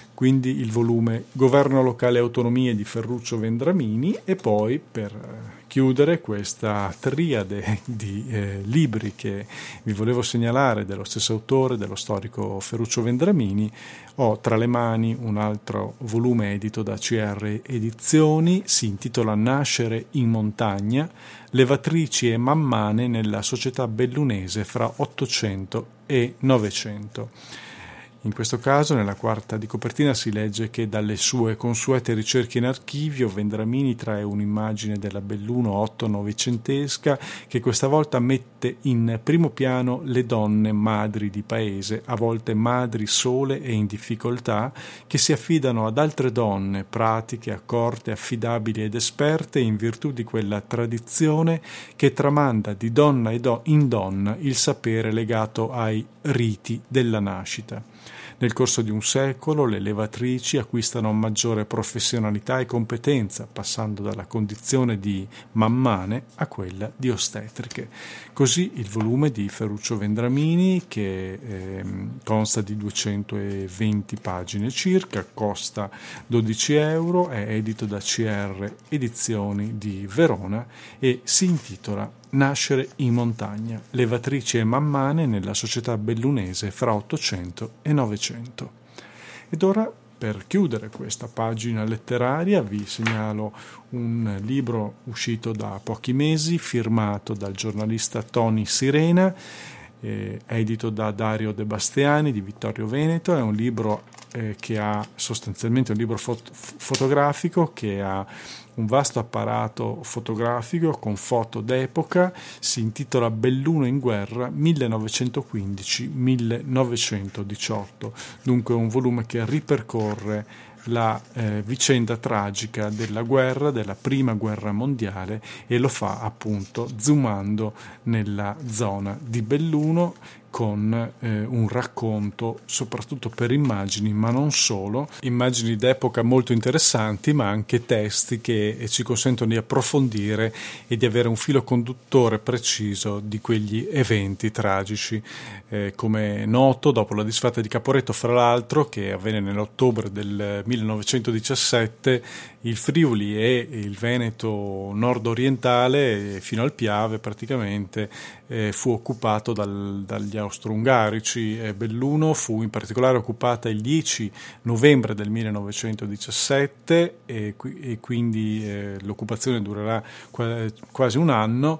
Quindi il volume Governo locale e autonomie di Ferruccio Vendramini, e poi per chiudere questa triade di libri che vi volevo segnalare dello stesso autore, dello storico Ferruccio Vendramini, ho tra le mani un altro volume edito da CR Edizioni, si intitola Nascere in montagna, levatrici e mammane nella società bellunese fra 800 e 900. In questo caso, nella quarta di copertina si legge che dalle sue consuete ricerche in archivio Vendramini trae un'immagine della Belluno otto-novecentesca che questa volta mette in primo piano le donne madri di paese, a volte madri sole e in difficoltà, che si affidano ad altre donne pratiche, accorte, affidabili ed esperte in virtù di quella tradizione che tramanda di donna in donna il sapere legato ai riti della nascita. Nel corso di un secolo le levatrici acquistano maggiore professionalità e competenza, passando dalla condizione di mammane a quella di ostetriche. Così il volume di Ferruccio Vendramini, che consta di 220 pagine circa, costa 12 euro, è edito da CR Edizioni di Verona e si intitola Nascere in montagna, levatrici e mammane nella società bellunese fra 800 e 900. Ed ora, per chiudere questa pagina letteraria, vi segnalo un libro uscito da pochi mesi, firmato dal giornalista Tony Sirena, edito da Dario De Bastiani di Vittorio Veneto. È un libro che ha sostanzialmente un libro fotografico che ha un vasto apparato fotografico con foto d'epoca, si intitola Belluno in guerra 1915-1918, dunque un volume che ripercorre la vicenda tragica della guerra, della prima guerra mondiale, e lo fa appunto zoomando nella zona di Belluno con un racconto soprattutto per immagini, ma non solo, immagini d'epoca molto interessanti, ma anche testi che ci consentono di approfondire e di avere un filo conduttore preciso di quegli eventi tragici. Come è noto, dopo la disfatta di Caporetto, fra l'altro, che avvenne nell'ottobre del 1917, il Friuli e il Veneto nord-orientale, fino al Piave praticamente, fu occupato dagli austro-ungarici. Belluno fu in particolare occupata il 10 novembre del 1917 e quindi l'occupazione durerà quasi un anno,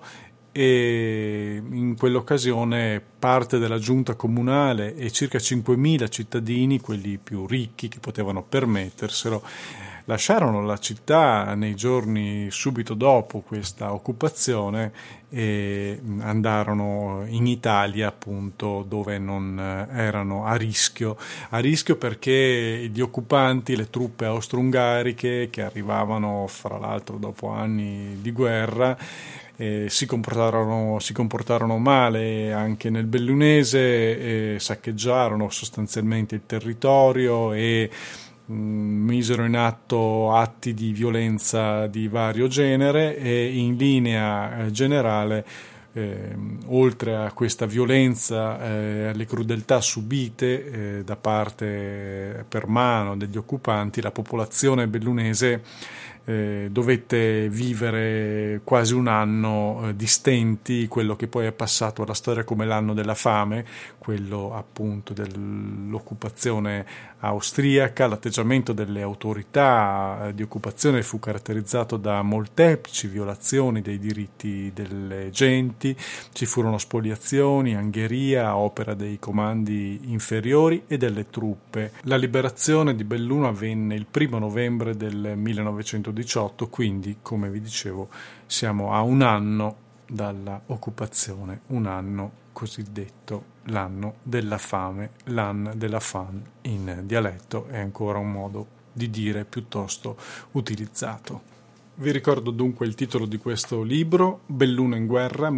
e in quell'occasione parte della giunta comunale e circa 5.000 cittadini, quelli più ricchi che potevano permetterselo, lasciarono la città nei giorni subito dopo questa occupazione e andarono in Italia, appunto, dove non erano a rischio perché gli occupanti, le truppe austro-ungariche che arrivavano fra l'altro dopo anni di guerra, si comportarono male anche nel bellunese, saccheggiarono sostanzialmente il territorio e misero in atto atti di violenza di vario genere, e in linea generale, oltre a questa violenza, alle crudeltà subite da parte per mano degli occupanti, la popolazione bellunese dovette vivere quasi un anno di stenti, quello che poi è passato alla storia come l'anno della fame, quello appunto dell'occupazione austriaca. L'atteggiamento delle autorità di occupazione fu caratterizzato da molteplici violazioni dei diritti delle genti, ci furono spoliazioni, angheria a opera dei comandi inferiori e delle truppe. La liberazione di Belluno avvenne il 1 novembre del 1918, quindi, come vi dicevo, siamo a un anno dalla occupazione, un anno cosiddetto l'anno della fame, l'anno della fan in dialetto, è ancora un modo di dire piuttosto utilizzato. Vi ricordo dunque il titolo di questo libro, Belluno in guerra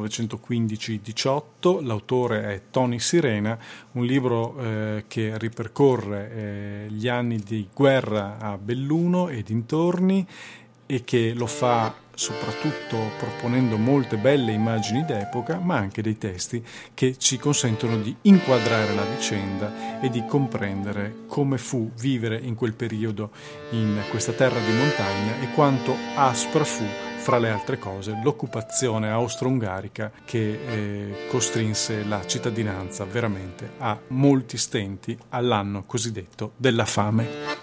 1915-18, l'autore è Tony Sirena, un libro che ripercorre gli anni di guerra a Belluno e dintorni, e che lo fa soprattutto proponendo molte belle immagini d'epoca, ma anche dei testi che ci consentono di inquadrare la vicenda e di comprendere come fu vivere in quel periodo in questa terra di montagna e quanto aspra fu fra le altre cose, l'occupazione austro-ungarica che costrinse la cittadinanza veramente a molti stenti all'anno cosiddetto della fame.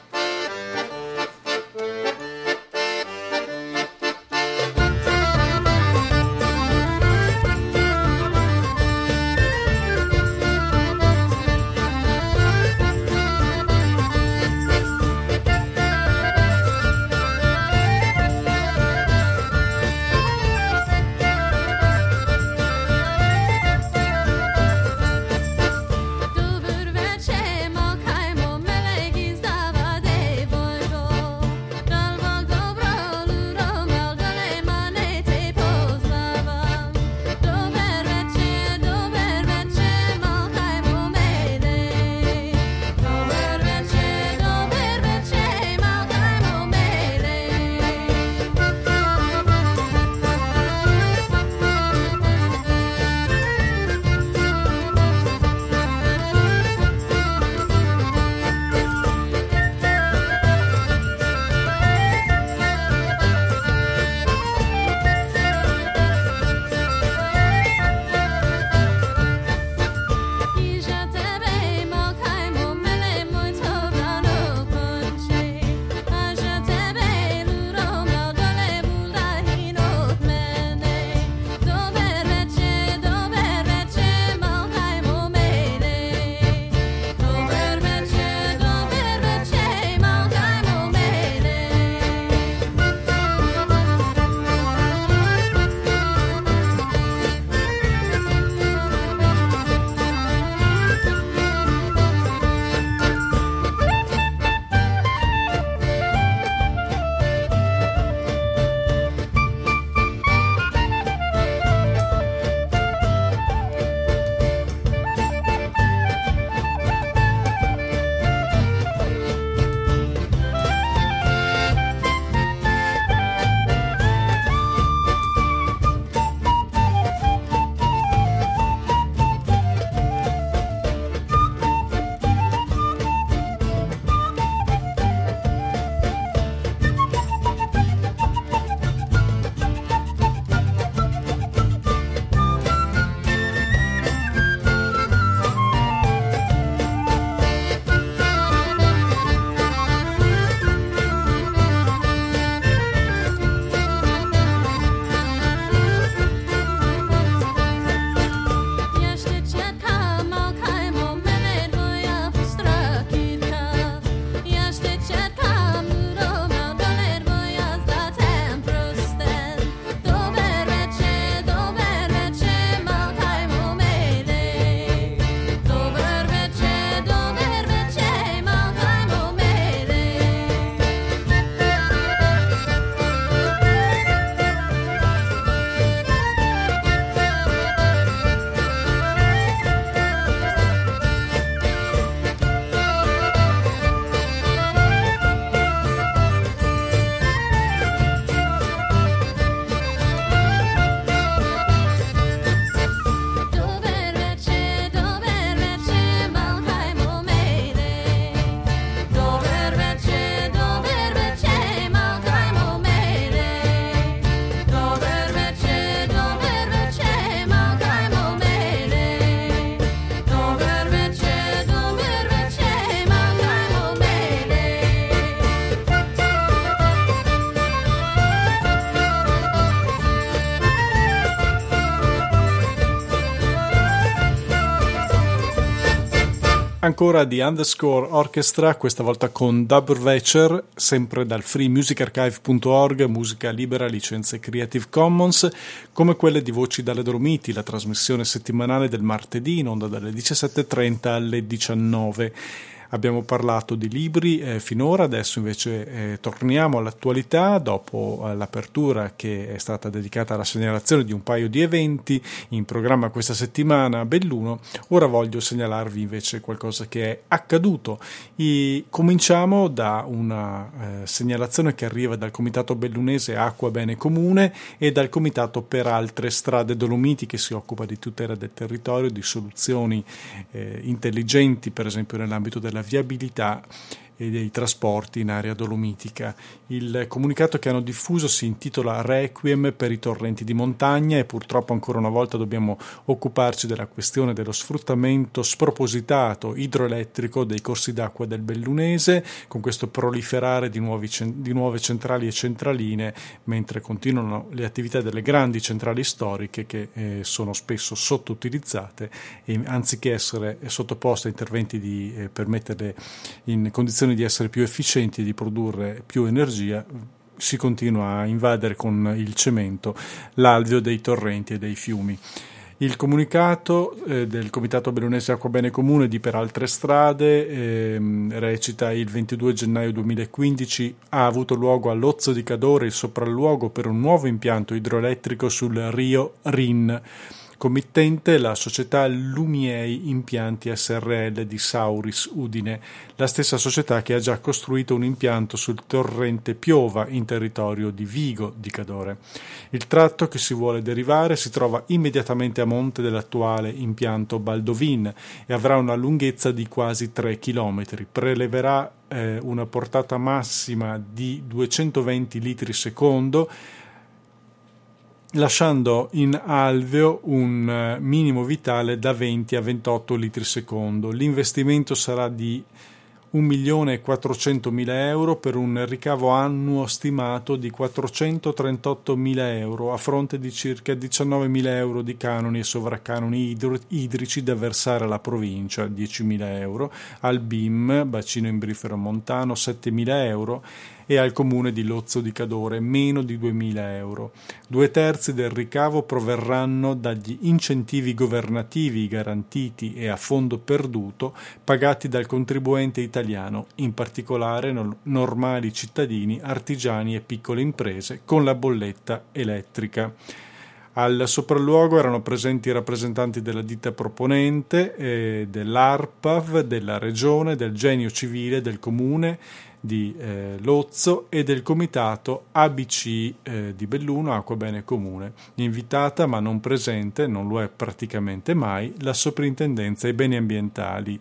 Ancora di Underscore Orchestra, questa volta con Doberwecher, sempre dal freemusicarchive.org, musica libera, licenze Creative Commons, come quelle di Voci dalle Dolomiti, la trasmissione settimanale del martedì in onda dalle 17.30 alle 19. Abbiamo parlato di libri finora, adesso invece torniamo all'attualità dopo l'apertura che è stata dedicata alla segnalazione di un paio di eventi in programma questa settimana a Belluno. Ora voglio segnalarvi invece qualcosa che è accaduto. Cominciamo da una segnalazione che arriva dal Comitato Bellunese Acqua Bene Comune e dal Comitato per Altre Strade Dolomiti, che si occupa di tutela del territorio, di soluzioni intelligenti, per esempio nell'ambito della viabilità e dei trasporti in area dolomitica. Il comunicato che hanno diffuso si intitola Requiem per i torrenti di montagna e purtroppo ancora una volta dobbiamo occuparci della questione dello sfruttamento spropositato idroelettrico dei corsi d'acqua del Bellunese, con questo proliferare di nuove centrali e centraline, mentre continuano le attività delle grandi centrali storiche che sono spesso sottoutilizzate e anziché essere sottoposte a interventi per metterle in condizioni di essere più efficienti e di produrre più energia, si continua a invadere con il cemento l'alveo dei torrenti e dei fiumi. Il comunicato del Comitato Bellunese Acqua Bene Comune di Per Altre Strade recita: il 22 gennaio 2015 ha avuto luogo a Lozzo di Cadore il sopralluogo per un nuovo impianto idroelettrico sul Rio Rin. Committente la società Lumiei Impianti SRL di Sauris Udine, la stessa società che ha già costruito un impianto sul torrente Piova in territorio di Vigo di Cadore. Il tratto che si vuole derivare si trova immediatamente a monte dell'attuale impianto Baldovin e avrà una lunghezza di quasi 3 km. Preleverà una portata massima di 220 litri secondo, lasciando in alveo un minimo vitale da 20 a 28 litri secondo. L'investimento sarà di 1.400.000 euro per un ricavo annuo stimato di 438.000 euro a fronte di circa 19.000 euro di canoni e sovraccanoni idrici da versare alla provincia, 10.000 euro, al BIM, bacino imbrifero montano, 7.000 euro e al comune di Lozzo di Cadore meno di 2.000 euro. 2/3 del ricavo proverranno dagli incentivi governativi garantiti e a fondo perduto pagati dal contribuente italiano, in particolare normali cittadini, artigiani e piccole imprese con la bolletta elettrica. Al sopralluogo erano presenti i rappresentanti della ditta proponente, dell'ARPAV, della regione, del genio civile, del comune di Lozzo e del comitato ABC di Belluno Acqua Bene Comune. Invitata ma non presente, non lo è praticamente mai, la soprintendenza ai beni ambientali.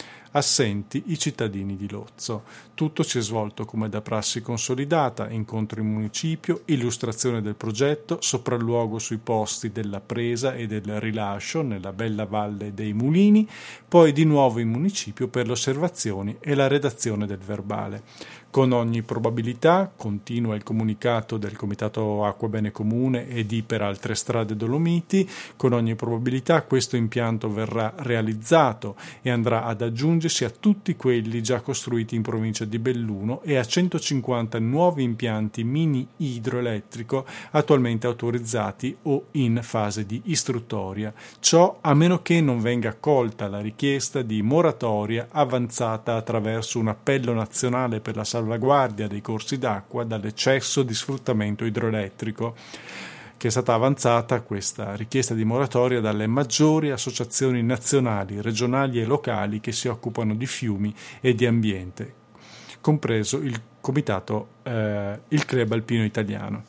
Assenti i cittadini di Lozzo. Tutto si è svolto come da prassi consolidata: incontro in municipio, illustrazione del progetto, sopralluogo sui posti della presa e del rilascio nella bella valle dei Mulini, poi di nuovo in municipio per le osservazioni e la redazione del verbale. Con ogni probabilità, continua il comunicato del Comitato Acqua Bene Comune e di Per Altre Strade Dolomiti, con ogni probabilità questo impianto verrà realizzato e andrà ad aggiungersi a tutti quelli già costruiti in provincia di Belluno e a 150 nuovi impianti mini idroelettrico attualmente autorizzati o in fase di istruttoria. Ciò a meno che non venga accolta la richiesta di moratoria avanzata attraverso un appello nazionale per la salvaguardia dei corsi d'acqua dall'eccesso di sfruttamento idroelettrico, che è stata avanzata questa richiesta di moratoria dalle maggiori associazioni nazionali, regionali e locali che si occupano di fiumi e di ambiente, compreso il comitato, il Club Alpino Italiano.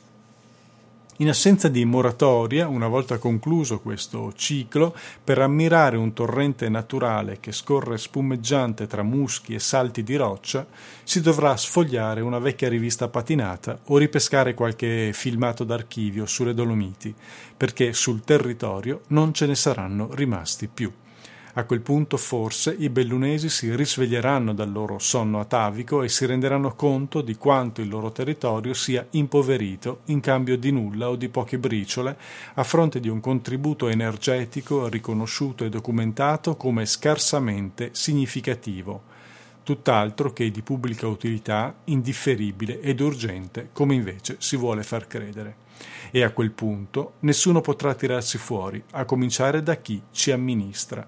In assenza di moratoria, una volta concluso questo ciclo, per ammirare un torrente naturale che scorre spumeggiante tra muschi e salti di roccia, si dovrà sfogliare una vecchia rivista patinata o ripescare qualche filmato d'archivio sulle Dolomiti, perché sul territorio non ce ne saranno rimasti più. A quel punto forse i bellunesi si risveglieranno dal loro sonno atavico e si renderanno conto di quanto il loro territorio sia impoverito in cambio di nulla o di poche briciole, a fronte di un contributo energetico riconosciuto e documentato come scarsamente significativo, tutt'altro che di pubblica utilità, indifferibile ed urgente, come invece si vuole far credere. E a quel punto nessuno potrà tirarsi fuori, a cominciare da chi ci amministra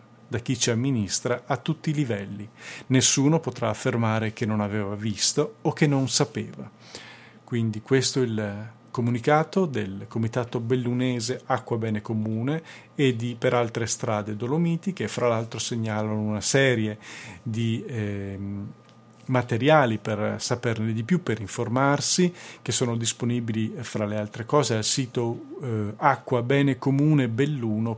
a tutti i livelli. Nessuno potrà affermare che non aveva visto o che non sapeva. Quindi questo è il comunicato del Comitato Bellunese Acqua Bene Comune e di Per Altre Strade Dolomiti, che fra l'altro segnalano una serie di materiali per saperne di più, per informarsi, che sono disponibili fra le altre cose al sito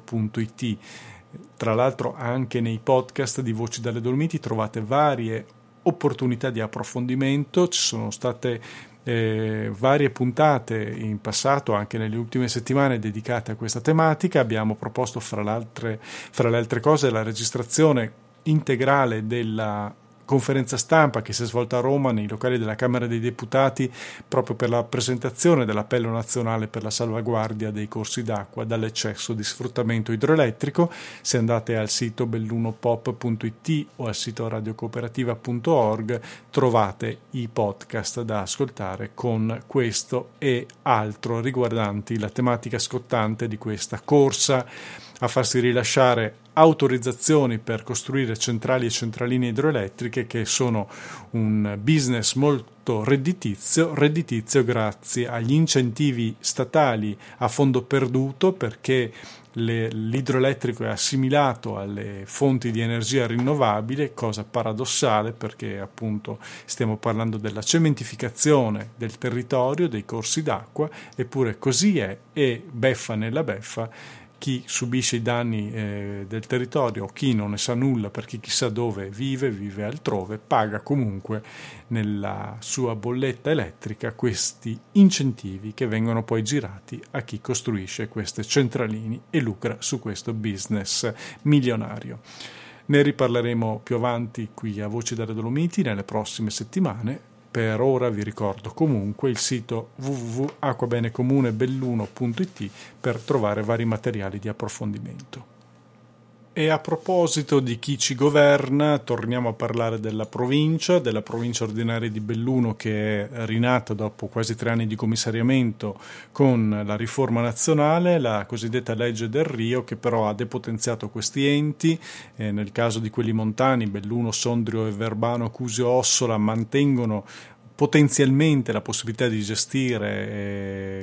acquabenecomunebelluno.it. Tra l'altro anche nei podcast di Voci dalle Dolomiti trovate varie opportunità di approfondimento. Ci sono state varie puntate in passato, anche nelle ultime settimane, dedicate a questa tematica. Abbiamo proposto fra le altre cose la registrazione integrale della conferenza stampa che si è svolta a Roma nei locali della Camera dei Deputati proprio per la presentazione dell'appello nazionale per la salvaguardia dei corsi d'acqua dall'eccesso di sfruttamento idroelettrico. Se andate al sito bellunopop.it o al sito radiocooperativa.org trovate i podcast da ascoltare con questo e altro riguardanti la tematica scottante di questa corsa a farsi rilasciare autorizzazioni per costruire centrali e centraline idroelettriche, che sono un business molto redditizio grazie agli incentivi statali a fondo perduto, perché l'idroelettrico è assimilato alle fonti di energia rinnovabile, cosa paradossale perché appunto stiamo parlando della cementificazione del territorio, dei corsi d'acqua, eppure così è, e beffa nella beffa chi subisce i danni del territorio, o chi non ne sa nulla perché chissà dove vive altrove, paga comunque nella sua bolletta elettrica questi incentivi che vengono poi girati a chi costruisce queste centraline e lucra su questo business milionario. Ne riparleremo più avanti qui a Voci dalle Dolomiti nelle prossime settimane. Per ora vi ricordo comunque il sito www.acquabenecomunebelluno.it per trovare vari materiali di approfondimento. E a proposito di chi ci governa, torniamo a parlare della provincia ordinaria di Belluno, che è rinata dopo quasi 3 anni di commissariamento con la riforma nazionale, la cosiddetta legge del Rio, che però ha depotenziato questi enti. Nel caso di quelli montani, Belluno, Sondrio e Verbano, Cusio, Ossola mantengono potenzialmente la possibilità di gestire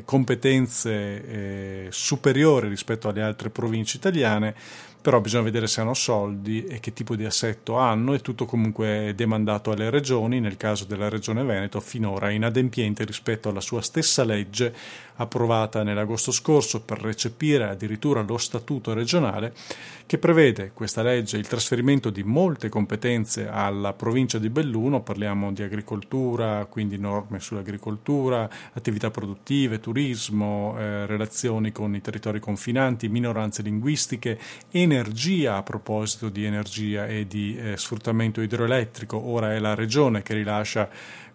competenze superiori rispetto alle altre province italiane, però bisogna vedere se hanno soldi e che tipo di assetto hanno, e tutto comunque è demandato alle regioni. Nel caso della regione Veneto, finora inadempiente rispetto alla sua stessa legge approvata nell'agosto scorso per recepire addirittura lo statuto regionale, che prevede, questa legge, il trasferimento di molte competenze alla provincia di Belluno. Parliamo di agricoltura, quindi norme sull'agricoltura, attività produttive, turismo, relazioni con i territori confinanti, minoranze linguistiche, energia. A proposito di energia e di sfruttamento idroelettrico, ora è la regione che rilascia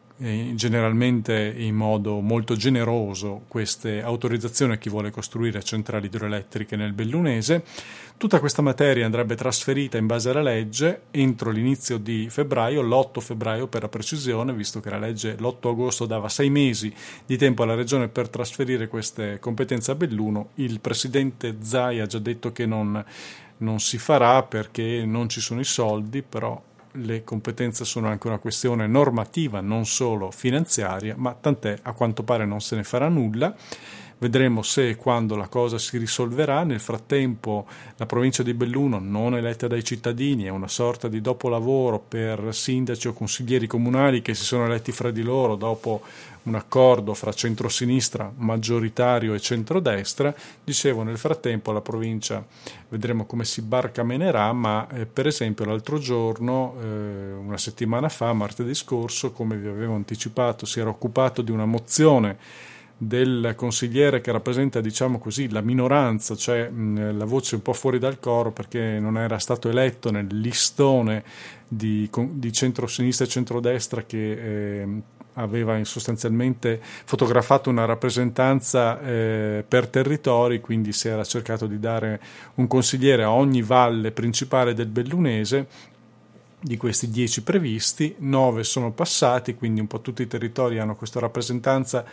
generalmente in modo molto generoso queste autorizzazioni a chi vuole costruire centrali idroelettriche nel bellunese. Tutta questa materia andrebbe trasferita in base alla legge entro l'inizio di febbraio, l'8 febbraio per la precisione, visto che la legge l'8 agosto dava 6 mesi di tempo alla regione per trasferire queste competenze a Belluno. Il presidente Zai ha già detto che non si farà perché non ci sono i soldi, però le competenze sono anche una questione normativa, non solo finanziaria, ma tant'è, a quanto pare non se ne farà nulla. Vedremo se e quando la cosa si risolverà. Nel frattempo la provincia di Belluno, non eletta dai cittadini, è una sorta di dopolavoro per sindaci o consiglieri comunali che si sono eletti fra di loro dopo un accordo fra centrosinistra maggioritario e centrodestra. Dicevo, nel frattempo la provincia vedremo come si barcamenerà, ma per esempio l'altro giorno, una settimana fa, martedì scorso, come vi avevo anticipato, si era occupato di una mozione del consigliere che rappresenta, diciamo così, la minoranza, cioè la voce un po' fuori dal coro, perché non era stato eletto nel listone di centrosinistra e centrodestra che aveva sostanzialmente fotografato una rappresentanza per territori, quindi si era cercato di dare un consigliere a ogni valle principale del bellunese. Di questi 10 previsti, 9 sono passati, quindi un po' tutti i territori hanno questa rappresentanza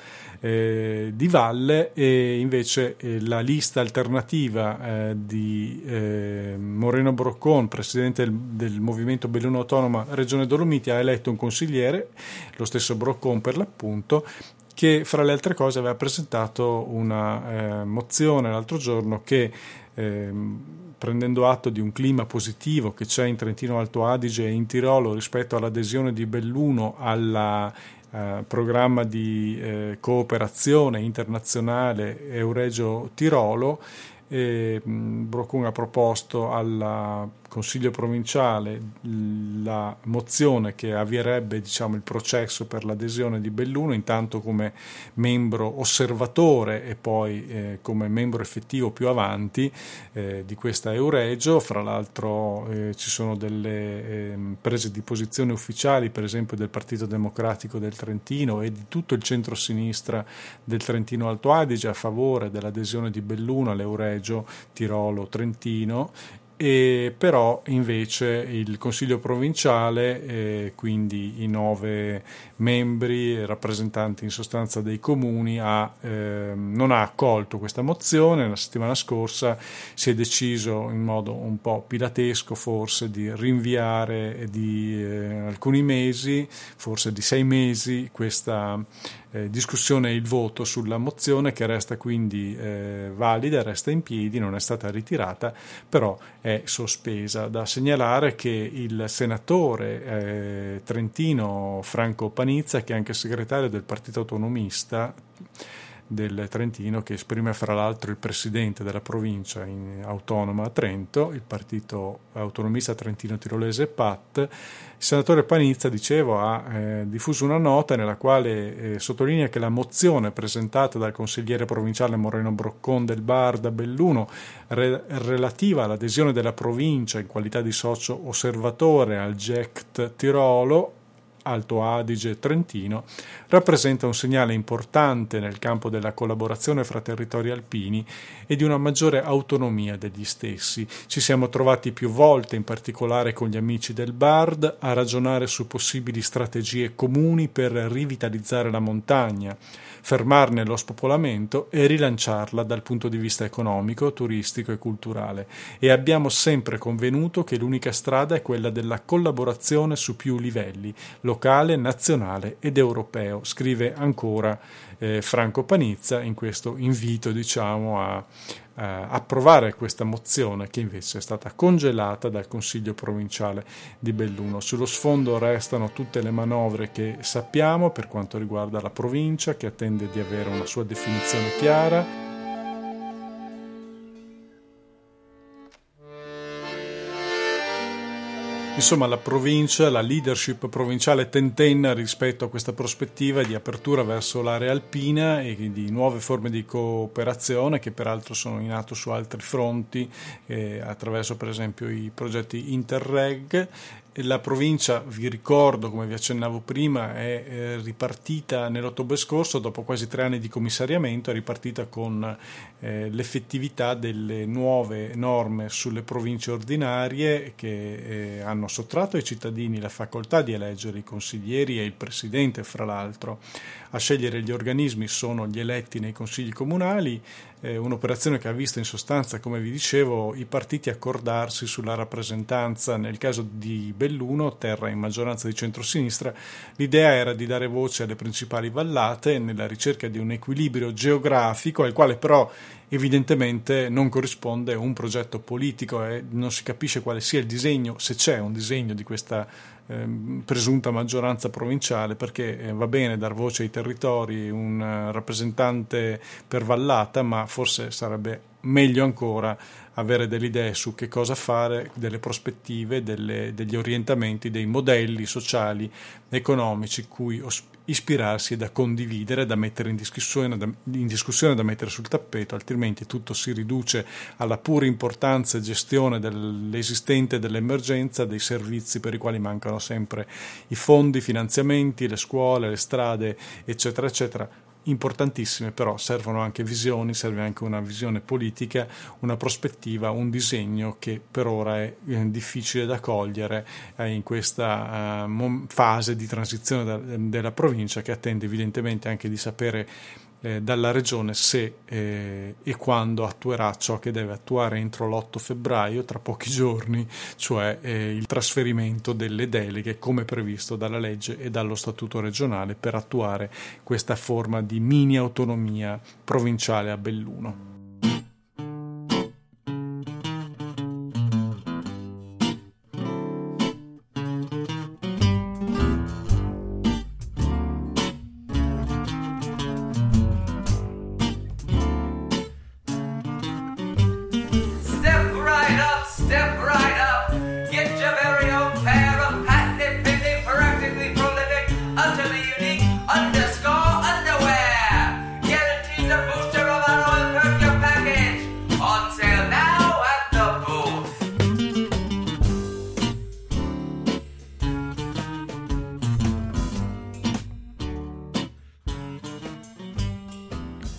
di valle, e invece la lista alternativa di Moreno Broccon, presidente del Movimento Belluno Autonoma Regione Dolomiti, ha eletto un consigliere, lo stesso Broccon per l'appunto, che fra le altre cose aveva presentato una mozione l'altro giorno che, prendendo atto di un clima positivo che c'è in Trentino Alto Adige e in Tirolo rispetto all'adesione di Belluno al programma di cooperazione internazionale Euregio Tirolo, Broccon ha proposto alla Consiglio provinciale la mozione che avvierebbe il processo per l'adesione di Belluno, intanto come membro osservatore e poi come membro effettivo più avanti di questa Euregio. Fra l'altro ci sono delle prese di posizione ufficiali, per esempio del Partito Democratico del Trentino e di tutto il centro-sinistra del Trentino Alto Adige a favore dell'adesione di Belluno all'Euregio Tirolo-Trentino. E però invece il Consiglio provinciale, quindi i 9 membri rappresentanti in sostanza dei comuni, non ha accolto questa mozione. La settimana scorsa si è deciso in modo un po' pilatesco forse di rinviare di alcuni mesi, forse di 6 mesi, questa discussione e il voto sulla mozione, che resta quindi valida, resta in piedi, non è stata ritirata, però è sospesa. Da segnalare che il senatore trentino Franco Panizza, che è anche segretario del Partito Autonomista del Trentino, che esprime fra l'altro il presidente della provincia autonoma a Trento, il Partito Autonomista Trentino Tirolese PAT, il senatore Panizza, dicevo, ha diffuso una nota nella quale sottolinea che la mozione presentata dal consigliere provinciale Moreno Broccon del Bar da Belluno relativa all'adesione della provincia in qualità di socio osservatore al GECT Tirolo Alto Adige Trentino rappresenta un segnale importante nel campo della collaborazione fra territori alpini e di una maggiore autonomia degli stessi. Ci siamo trovati più volte, in particolare con gli amici del BARD, a ragionare su possibili strategie comuni per rivitalizzare la montagna, fermarne lo spopolamento e rilanciarla dal punto di vista economico, turistico e culturale. E abbiamo sempre convenuto che l'unica strada è quella della collaborazione su più livelli, locale, nazionale ed europeo, scrive ancora Franco Panizza in questo invito a approvare questa mozione, che invece è stata congelata dal Consiglio provinciale di Belluno. Sullo sfondo restano tutte le manovre che sappiamo per quanto riguarda la provincia, che attende di avere una sua definizione chiara. Insomma, la provincia, la leadership provinciale tentenna rispetto a questa prospettiva di apertura verso l'area alpina e di nuove forme di cooperazione, che peraltro sono in atto su altri fronti, attraverso per esempio i progetti Interreg. La provincia, vi ricordo, come vi accennavo prima, è ripartita nell'ottobre scorso, dopo quasi 3 anni di commissariamento, è ripartita con l'effettività delle nuove norme sulle province ordinarie che hanno sottratto ai cittadini la facoltà di eleggere i consiglieri e il presidente, fra l'altro. A scegliere gli organismi sono gli eletti nei consigli comunali, un'operazione che ha visto in sostanza, come vi dicevo, i partiti accordarsi sulla rappresentanza. Nel caso di Belluno, terra in maggioranza di centrosinistra, l'idea era di dare voce alle principali vallate nella ricerca di un equilibrio geografico al quale però evidentemente non corrisponde un progetto politico e non si capisce quale sia il disegno, se c'è un disegno di questa presunta maggioranza provinciale, perché va bene dar voce ai territori, un rappresentante per vallata, ma forse sarebbe meglio ancora avere delle idee su che cosa fare, delle prospettive, degli orientamenti, dei modelli sociali, economici cui ispirarsi e da condividere, da mettere in discussione, da mettere sul tappeto, altrimenti tutto si riduce alla pura importanza e gestione dell'esistente, dell'emergenza, dei servizi per i quali mancano sempre i fondi, i finanziamenti, le scuole, le strade, eccetera, eccetera. Importantissime, però servono anche visioni, serve anche una visione politica, una prospettiva, un disegno che per ora è difficile da cogliere in questa fase di transizione della provincia, che attende evidentemente anche di sapere dalla regione se e quando attuerà ciò che deve attuare entro l'8 febbraio, tra pochi giorni, cioè il trasferimento delle deleghe come previsto dalla legge e dallo statuto regionale per attuare questa forma di mini autonomia provinciale a Belluno.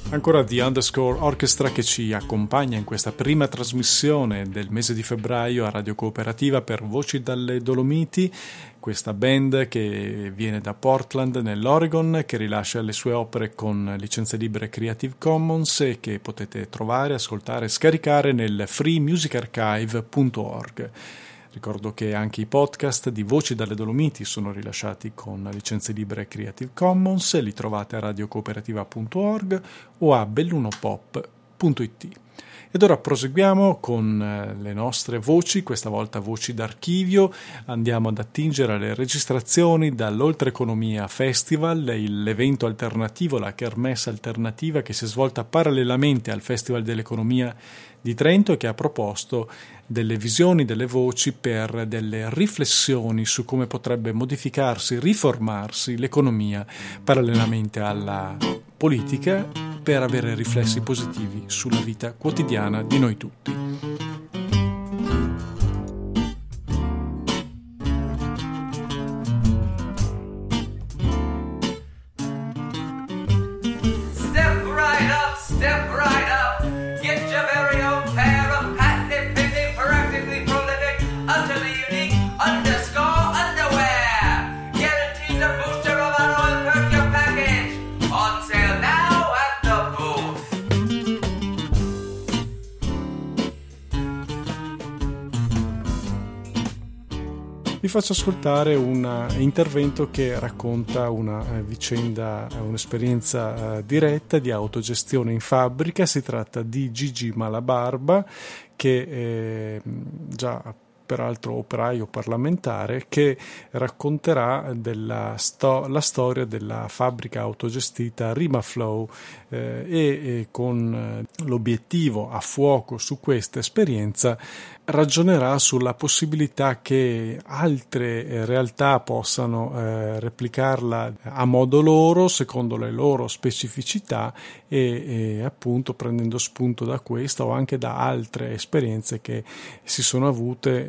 Ancora The Underscore Orchestra che ci accompagna in questa prima trasmissione del mese di febbraio a Radio Cooperativa per Voci dalle Dolomiti, questa band che viene da Portland nell'Oregon, che rilascia le sue opere con licenze libere Creative Commons e che potete trovare, ascoltare e scaricare nel freemusicarchive.org. Ricordo che anche i podcast di Voci dalle Dolomiti sono rilasciati con licenze libere Creative Commons, li trovate a radiocooperativa.org o a bellunopop.it. Ed ora proseguiamo con le nostre voci, questa volta voci d'archivio. Andiamo ad attingere alle registrazioni dall'Oltreeconomia Festival, l'evento alternativo, la kermesse alternativa che si è svolta parallelamente al Festival dell'Economia di Trento e che ha proposto delle visioni, delle voci per delle riflessioni su come potrebbe modificarsi, riformarsi l'economia parallelamente alla politica per avere riflessi positivi sulla vita quotidiana di noi tutti. Vi faccio ascoltare un intervento che racconta una vicenda, un'esperienza diretta di autogestione in fabbrica. Si tratta di Gigi Malabarba, che è già peraltro operaio parlamentare, che racconterà la storia della fabbrica autogestita Rimaflow e con l'obiettivo a fuoco su questa esperienza ragionerà sulla possibilità che altre realtà possano replicarla a modo loro, secondo le loro specificità e appunto prendendo spunto da questa o anche da altre esperienze che si sono avute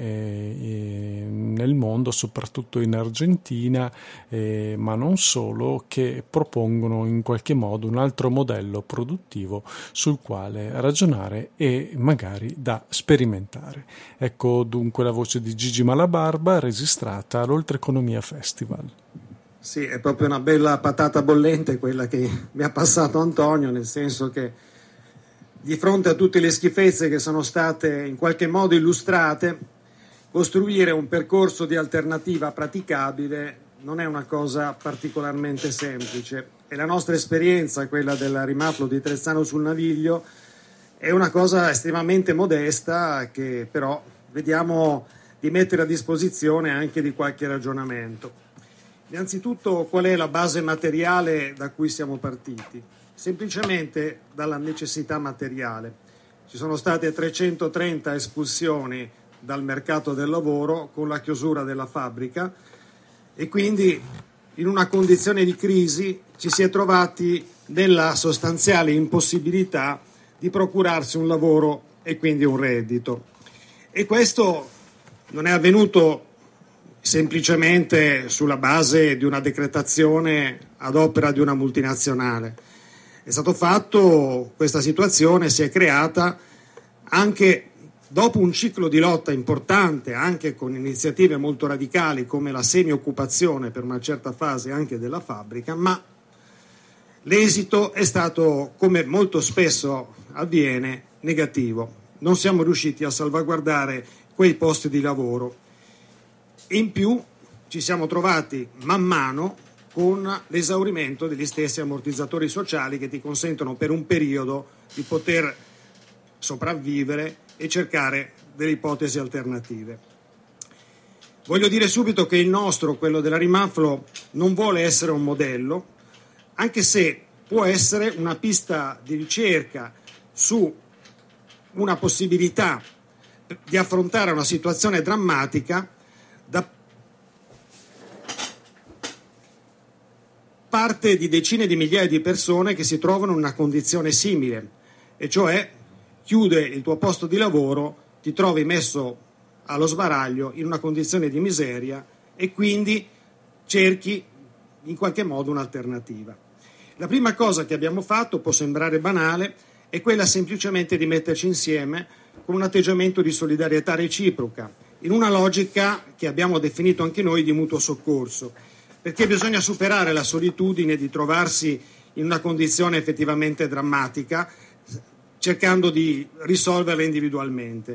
nel mondo, soprattutto in Argentina, ma non solo, che propongono in qualche modo un altro modello produttivo sul quale ragionare e magari da sperimentare. Ecco dunque la voce di Gigi Malabarba registrata all'Oltreeconomia Festival. Sì, è proprio una bella patata bollente quella che mi ha passato Antonio, nel senso che di fronte a tutte le schifezze che sono state in qualche modo illustrate, costruire un percorso di alternativa praticabile non è una cosa particolarmente semplice e la nostra esperienza, quella della Rimaflow di Trezzano sul Naviglio, è una cosa estremamente modesta che però vediamo di mettere a disposizione anche di qualche ragionamento. Innanzitutto, qual è la base materiale da cui siamo partiti? Semplicemente dalla necessità materiale. Ci sono state 330 espulsioni dal mercato del lavoro con la chiusura della fabbrica e quindi in una condizione di crisi ci si è trovati nella sostanziale impossibilità di procurarsi un lavoro e quindi un reddito. E questo non è avvenuto semplicemente sulla base di una decretazione ad opera di una multinazionale. È stato fatto, questa situazione si è creata anche dopo un ciclo di lotta importante, anche con iniziative molto radicali come la semi-occupazione per una certa fase anche della fabbrica, ma l'esito è stato, come molto spesso avviene, negativo. Non siamo riusciti a salvaguardare quei posti di lavoro. In più ci siamo trovati man mano con l'esaurimento degli stessi ammortizzatori sociali che ti consentono per un periodo di poter sopravvivere e cercare delle ipotesi alternative. Voglio dire subito che il nostro, quello della Rimaflow, non vuole essere un modello, anche se può essere una pista di ricerca su una possibilità di affrontare una situazione drammatica da parte di decine di migliaia di persone che si trovano in una condizione simile, e cioè chiude il tuo posto di lavoro, ti trovi messo allo sbaraglio in una condizione di miseria e quindi cerchi in qualche modo un'alternativa. La prima cosa che abbiamo fatto, può sembrare banale, è quella semplicemente di metterci insieme con un atteggiamento di solidarietà reciproca, in una logica che abbiamo definito anche noi di mutuo soccorso, perché bisogna superare la solitudine di trovarsi in una condizione effettivamente drammatica, cercando di risolverla individualmente.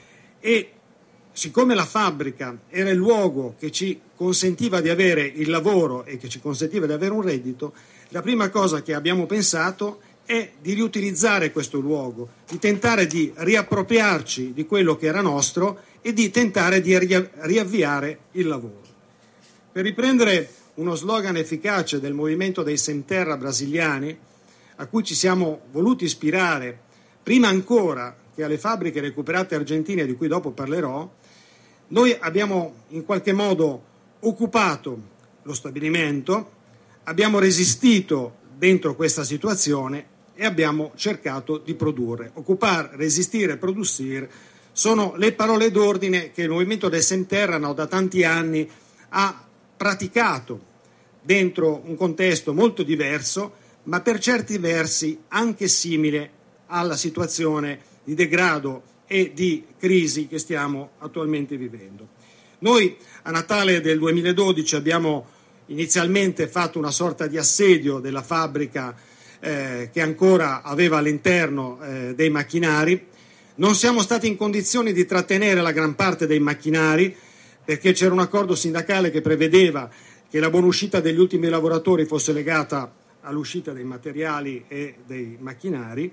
E siccome la fabbrica era il luogo che ci consentiva di avere il lavoro e che ci consentiva di avere un reddito, la prima cosa che abbiamo pensato è di riutilizzare questo luogo, di tentare di riappropriarci di quello che era nostro e di tentare di riavviare il lavoro. Per riprendere uno slogan efficace del movimento dei Sem Terra brasiliani, a cui ci siamo voluti ispirare prima ancora che alle fabbriche recuperate argentine, di cui dopo parlerò, noi abbiamo in qualche modo occupato lo stabilimento, abbiamo resistito dentro questa situazione e abbiamo cercato di produrre. Occupare, resistere, produrre sono le parole d'ordine che il movimento del Sem Terra da tanti anni ha praticato dentro un contesto molto diverso, ma per certi versi anche simile alla situazione di degrado e di crisi che stiamo attualmente vivendo. Noi a Natale del 2012 abbiamo inizialmente fatto una sorta di assedio della fabbrica che ancora aveva all'interno dei macchinari. Non siamo stati in condizioni di trattenere la gran parte dei macchinari perché c'era un accordo sindacale che prevedeva che la buonuscita degli ultimi lavoratori fosse legata all'uscita dei materiali e dei macchinari.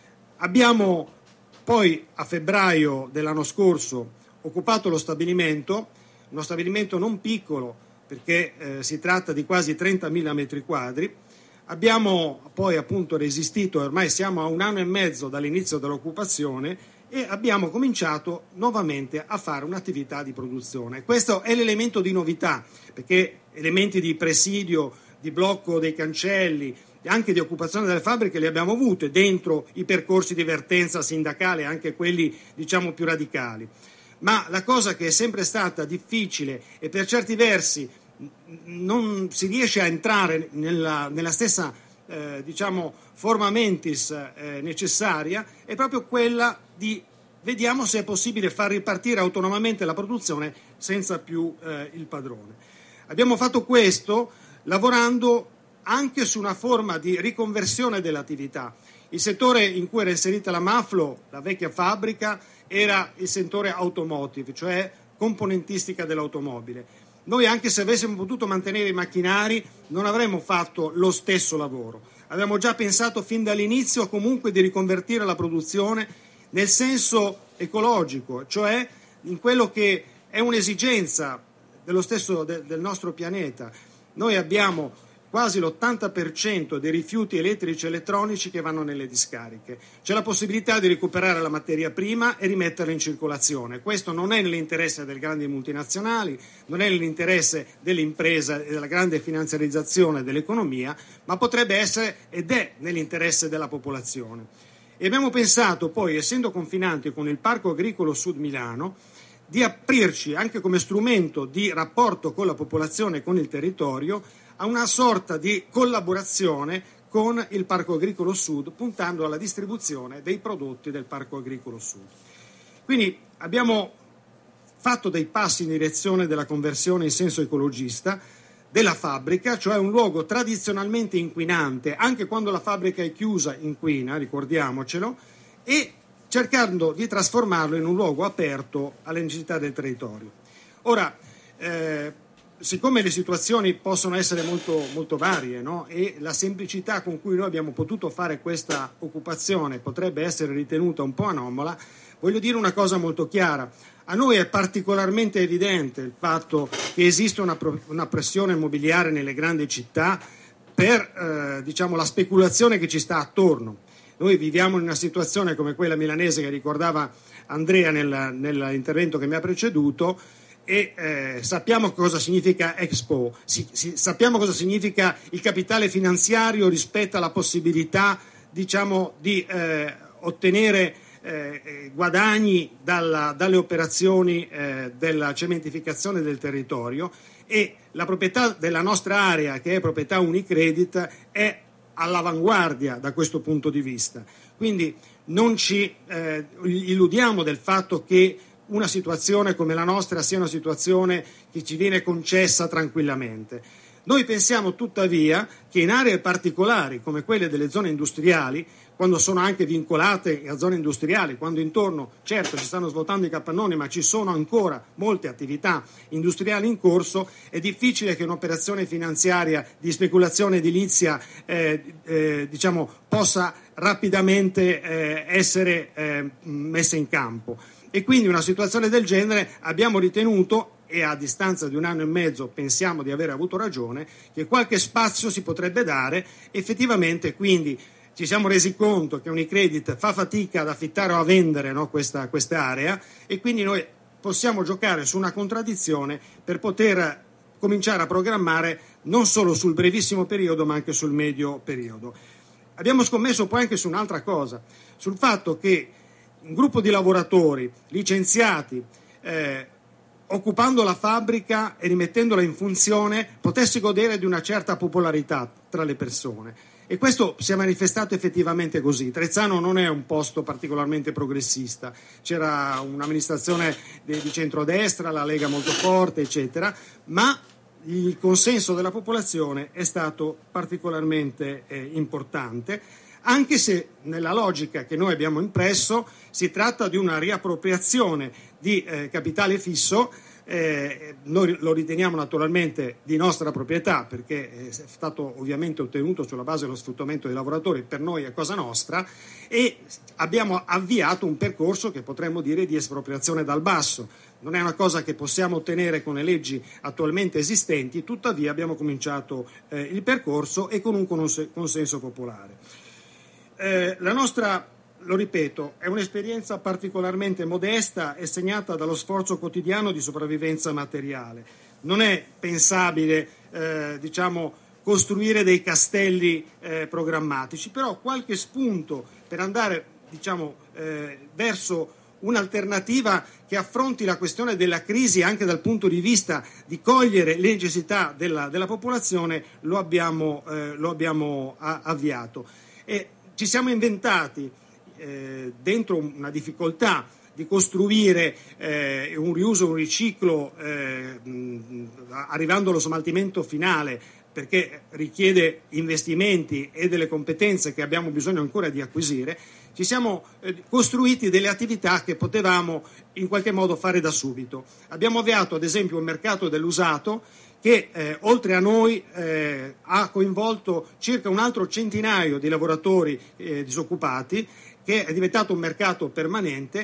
Abbiamo poi a febbraio dell'anno scorso occupato lo stabilimento, uno stabilimento non piccolo perché si tratta di quasi 30.000 metri quadri. Abbiamo poi appunto resistito, ormai siamo a 1 anno e mezzo dall'inizio dell'occupazione e abbiamo cominciato nuovamente a fare un'attività di produzione. Questo è l'elemento di novità, perché elementi di presidio, di blocco dei cancelli, anche di occupazione delle fabbriche li abbiamo avute dentro i percorsi di vertenza sindacale, anche quelli diciamo più radicali. Ma la cosa che è sempre stata difficile e per certi versi non si riesce a entrare nella stessa diciamo forma mentis necessaria è proprio quella di vediamo se è possibile far ripartire autonomamente la produzione senza più il padrone. Abbiamo fatto questo lavorando anche su una forma di riconversione dell'attività. Il settore in cui era inserita la Maflo, la vecchia fabbrica, era il settore automotive, cioè componentistica dell'automobile. Noi, anche se avessimo potuto mantenere i macchinari, non avremmo fatto lo stesso lavoro. Abbiamo già pensato fin dall'inizio comunque di riconvertire la produzione nel senso ecologico, cioè in quello che è un'esigenza dello stesso del nostro pianeta. Noi abbiamo quasi l'80% dei rifiuti elettrici e elettronici che vanno nelle discariche. C'è la possibilità di recuperare la materia prima e rimetterla in circolazione. Questo non è nell'interesse delle grandi multinazionali, non è nell'interesse dell'impresa e della grande finanziarizzazione dell'economia, ma potrebbe essere ed è nell'interesse della popolazione. E abbiamo pensato poi, essendo confinanti con il Parco Agricolo Sud Milano, di aprirci anche come strumento di rapporto con la popolazione e con il territorio a una sorta di collaborazione con il Parco Agricolo Sud, puntando alla distribuzione dei prodotti del Parco Agricolo Sud. Quindi abbiamo fatto dei passi in direzione della conversione in senso ecologista della fabbrica, cioè un luogo tradizionalmente inquinante, anche quando la fabbrica è chiusa inquina, ricordiamocelo, e cercando di trasformarlo in un luogo aperto alle necessità del territorio. Ora, siccome le situazioni possono essere molto, molto varie, no? E la semplicità con cui noi abbiamo potuto fare questa occupazione potrebbe essere ritenuta un po' anomala, voglio dire una cosa molto chiara. A noi è particolarmente evidente il fatto che esiste una pressione immobiliare nelle grandi città per diciamo, la speculazione che ci sta attorno. Noi viviamo in una situazione come quella milanese che ricordava Andrea nell'intervento che mi ha preceduto e sappiamo cosa significa Expo, sappiamo cosa significa il capitale finanziario rispetto alla possibilità diciamo, di ottenere guadagni dalle operazioni della cementificazione del territorio, e la proprietà della nostra area, che è proprietà Unicredit, è all'avanguardia da questo punto di vista. Quindi non ci illudiamo del fatto che una situazione come la nostra sia una situazione che ci viene concessa tranquillamente. Noi pensiamo tuttavia che in aree particolari come quelle delle zone industriali, quando sono anche vincolate a zone industriali, quando intorno, certo, si stanno svuotando i capannoni, ma ci sono ancora molte attività industriali in corso, è difficile che un'operazione finanziaria di speculazione edilizia possa rapidamente essere messa in campo. E quindi una situazione del genere abbiamo ritenuto, e a distanza di 1 anno e mezzo pensiamo di aver avuto ragione, che qualche spazio si potrebbe dare effettivamente. Quindi ci siamo resi conto che Unicredit fa fatica ad affittare o a vendere, no, questa area, e quindi noi possiamo giocare su una contraddizione per poter cominciare a programmare non solo sul brevissimo periodo ma anche sul medio periodo. Abbiamo scommesso poi anche su un'altra cosa, sul fatto che un gruppo di lavoratori licenziati occupando la fabbrica e rimettendola in funzione potesse godere di una certa popolarità tra le persone, e questo si è manifestato effettivamente così. Trezzano non è un posto particolarmente progressista, c'era un'amministrazione di centrodestra, la Lega molto forte, eccetera, ma il consenso della popolazione è stato particolarmente importante, anche se nella logica che noi abbiamo impresso si tratta di una riappropriazione di capitale fisso. Noi lo riteniamo naturalmente di nostra proprietà, perché è stato ovviamente ottenuto sulla base dello sfruttamento dei lavoratori, per noi è cosa nostra, e abbiamo avviato un percorso che potremmo dire di espropriazione dal basso. Non è una cosa che possiamo ottenere con le leggi attualmente esistenti, tuttavia abbiamo cominciato il percorso e con un consenso popolare. La nostra, lo ripeto, è un'esperienza particolarmente modesta e segnata dallo sforzo quotidiano di sopravvivenza materiale. Non è pensabile, costruire dei castelli programmatici, però qualche spunto per andare, verso un'alternativa che affronti la questione della crisi anche dal punto di vista di cogliere le necessità della popolazione lo abbiamo avviato. E ci siamo inventati, dentro una difficoltà di costruire un riuso, un riciclo, arrivando allo smaltimento finale, perché richiede investimenti e delle competenze che abbiamo bisogno ancora di acquisire, ci siamo costruiti delle attività che potevamo in qualche modo fare da subito. Abbiamo avviato ad esempio un mercato dell'usato che oltre a noi ha coinvolto circa un altro centinaio di lavoratori disoccupati, che è diventato un mercato permanente,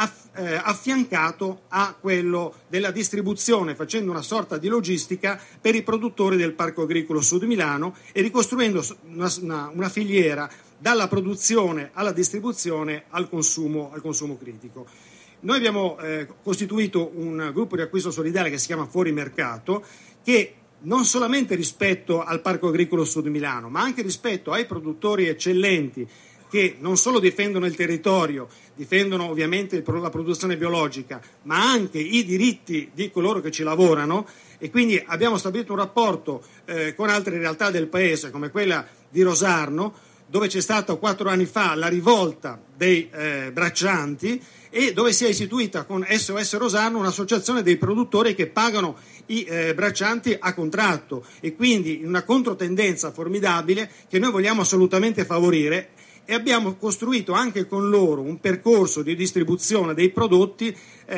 affiancato a quello della distribuzione, facendo una sorta di logistica per i produttori del Parco Agricolo Sud Milano e ricostruendo una filiera dalla produzione alla distribuzione al consumo critico. Noi abbiamo costituito un gruppo di acquisto solidale che si chiama Fuori Mercato, che non solamente rispetto al Parco Agricolo Sud Milano, ma anche rispetto ai produttori eccellenti che non solo difendono il territorio, difendono ovviamente la produzione biologica, ma anche i diritti di coloro che ci lavorano, e quindi abbiamo stabilito un rapporto con altre realtà del paese, come quella di Rosarno, dove c'è stata 4 anni fa la rivolta dei braccianti e dove si è istituita con SOS Rosarno un'associazione dei produttori che pagano i braccianti a contratto, e quindi una controtendenza formidabile che noi vogliamo assolutamente favorire. E abbiamo costruito anche con loro un percorso di distribuzione dei prodotti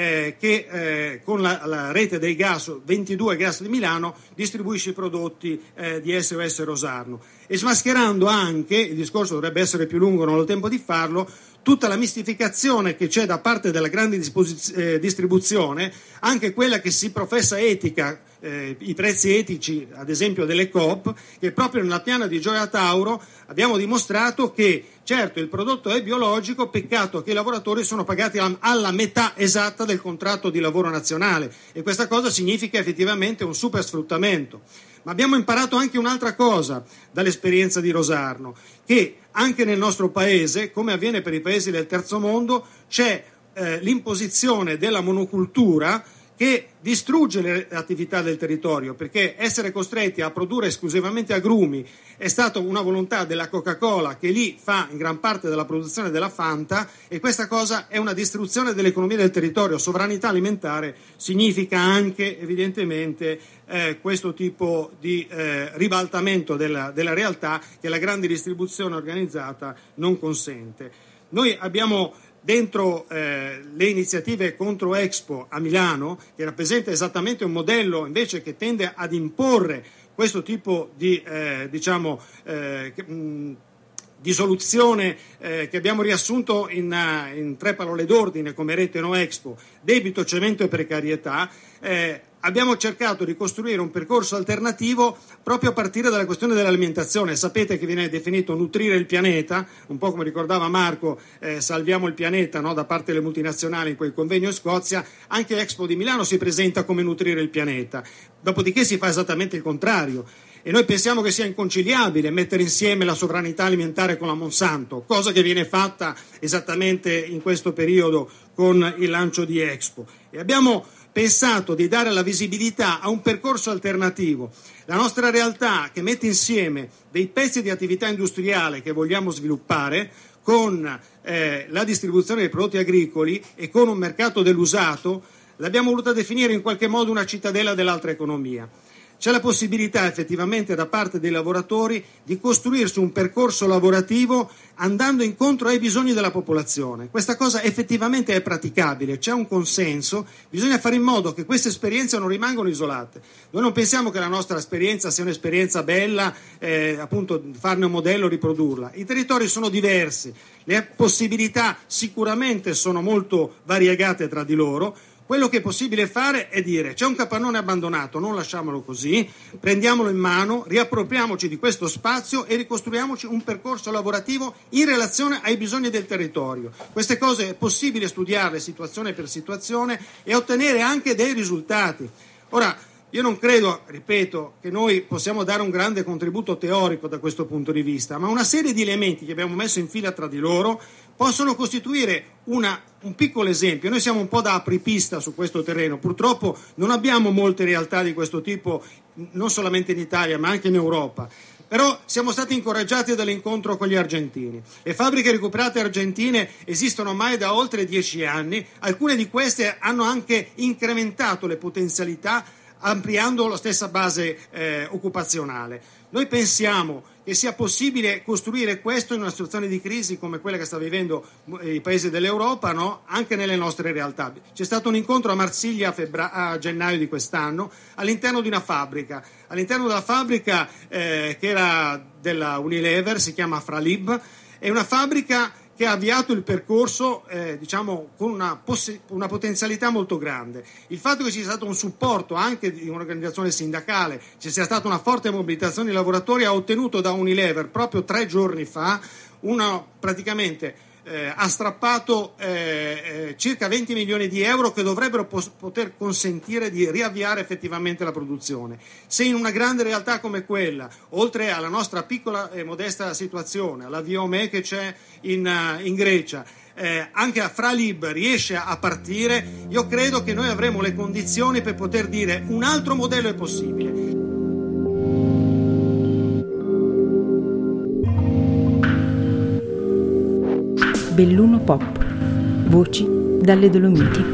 che con la rete dei gas 22 Gas di Milano distribuisce i prodotti di SOS Rosarno, e smascherando anche, il discorso dovrebbe essere più lungo, non ho il tempo di farlo, tutta la mistificazione che c'è da parte della grande distribuzione, anche quella che si professa etica, i prezzi etici ad esempio delle Coop, che proprio nella piana di Gioia Tauro abbiamo dimostrato che certo il prodotto è biologico, peccato che i lavoratori sono pagati alla metà esatta del contratto di lavoro nazionale, e questa cosa significa effettivamente un super sfruttamento. Ma abbiamo imparato anche un'altra cosa dall'esperienza di Rosarno, che anche nel nostro paese, come avviene per i paesi del terzo mondo, c'è l'imposizione della monocultura, che distrugge le attività del territorio, perché essere costretti a produrre esclusivamente agrumi è stata una volontà della Coca-Cola, che lì fa in gran parte della produzione della Fanta, e questa cosa è una distruzione dell'economia del territorio. Sovranità alimentare significa anche evidentemente questo tipo di ribaltamento della realtà che la grande distribuzione organizzata non consente. Noi abbiamo dentro le iniziative contro Expo a Milano, che rappresenta esattamente un modello invece che tende ad imporre questo tipo di di soluzione che abbiamo riassunto in 3 parole d'ordine come Rete No Expo: debito, cemento e precarietà. Abbiamo cercato di costruire un percorso alternativo proprio a partire dalla questione dell'alimentazione. Sapete che viene definito nutrire il pianeta, un po' come ricordava Marco, salviamo il pianeta, no? Da parte delle multinazionali in quel convegno in Scozia. Anche Expo di Milano si presenta come nutrire il pianeta, dopodiché si fa esattamente il contrario. E noi pensiamo che sia inconciliabile mettere insieme la sovranità alimentare con la Monsanto, cosa che viene fatta esattamente in questo periodo con il lancio di Expo. E abbiamo pensato di dare la visibilità a un percorso alternativo. La nostra realtà, che mette insieme dei pezzi di attività industriale che vogliamo sviluppare con la distribuzione dei prodotti agricoli e con un mercato dell'usato, l'abbiamo voluta definire in qualche modo una cittadella dell'altra economia. C'è la possibilità effettivamente da parte dei lavoratori di costruirsi un percorso lavorativo andando incontro ai bisogni della popolazione. Questa cosa effettivamente è praticabile, c'è un consenso, bisogna fare in modo che queste esperienze non rimangano isolate. Noi non pensiamo che la nostra esperienza sia un'esperienza bella, appunto farne un modello, riprodurla. I territori sono diversi, le possibilità sicuramente sono molto variegate tra di loro. Quello che è possibile fare è dire: c'è un capannone abbandonato, non lasciamolo così, prendiamolo in mano, riappropriamoci di questo spazio e ricostruiamoci un percorso lavorativo in relazione ai bisogni del territorio. Queste cose è possibile studiarle situazione per situazione e ottenere anche dei risultati. Ora, io non credo, ripeto, che noi possiamo dare un grande contributo teorico da questo punto di vista, ma una serie di elementi che abbiamo messo in fila tra di loro possono costituire un piccolo esempio. Noi siamo un po' da apripista su questo terreno, purtroppo non abbiamo molte realtà di questo tipo, non solamente in Italia ma anche in Europa. Però siamo stati incoraggiati dall'incontro con gli argentini. Le fabbriche recuperate argentine esistono ormai da oltre 10 anni, alcune di queste hanno anche incrementato le potenzialità ampliando la stessa base occupazionale. Noi pensiamo che sia possibile costruire questo in una situazione di crisi come quella che sta vivendo i paesi dell'Europa, no? Anche nelle nostre realtà. C'è stato un incontro a Marsiglia a gennaio di quest'anno all'interno di una fabbrica. All'interno della fabbrica che era della Unilever, si chiama Fralib, è una fabbrica che ha avviato il percorso con una potenzialità molto grande. Il fatto che ci sia stato un supporto anche di un'organizzazione sindacale, ci sia stata una forte mobilitazione dei lavoratori, ha ottenuto da Unilever proprio 3 giorni fa ha strappato circa 20 milioni di euro che dovrebbero poter consentire di riavviare effettivamente la produzione. Se in una grande realtà come quella, oltre alla nostra piccola e modesta situazione, alla Viome che c'è in Grecia, anche a Fralib riesce a partire, io credo che noi avremo le condizioni per poter dire un altro modello è possibile. Belluno Pop. Voci dalle Dolomiti.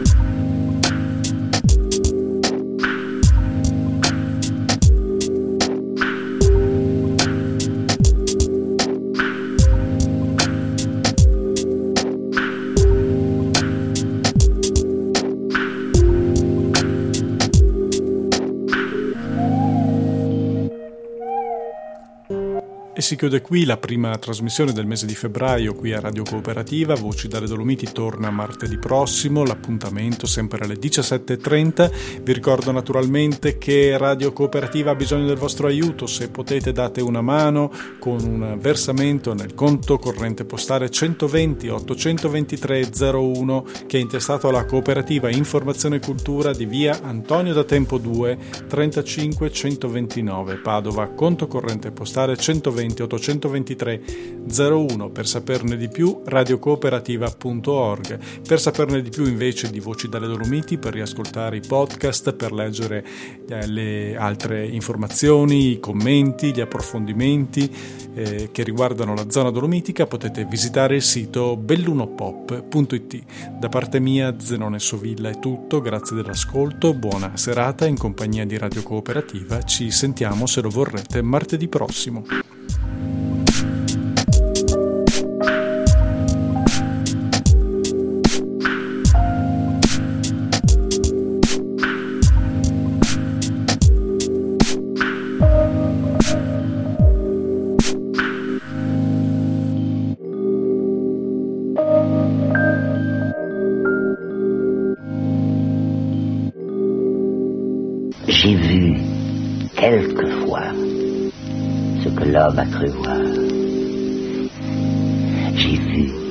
E si chiude qui la prima trasmissione del mese di febbraio qui a Radio Cooperativa. Voci dalle Dolomiti torna martedì prossimo, l'appuntamento sempre alle 17:30. Vi ricordo naturalmente che Radio Cooperativa ha bisogno del vostro aiuto. Se potete date una mano con un versamento nel conto corrente postale 120 823 01 che è intestato alla Cooperativa Informazione e Cultura di via Antonio da Tempo 2 35 129 Padova, conto corrente postale 120 820 823 01. Per saperne di più, radiocooperativa.org. Per saperne di più invece di Voci dalle Dolomiti, per riascoltare i podcast, per leggere le altre informazioni, i commenti, gli approfondimenti che riguardano la zona dolomitica, potete visitare il sito bellunopop.it. Da parte mia, Zenone Sovilla è tutto, grazie dell'ascolto, buona serata in compagnia di Radio Cooperativa. Ci sentiamo, se lo vorrete, martedì prossimo. J'ai vu quelquefois ce que l'homme a cru voir. J'ai vu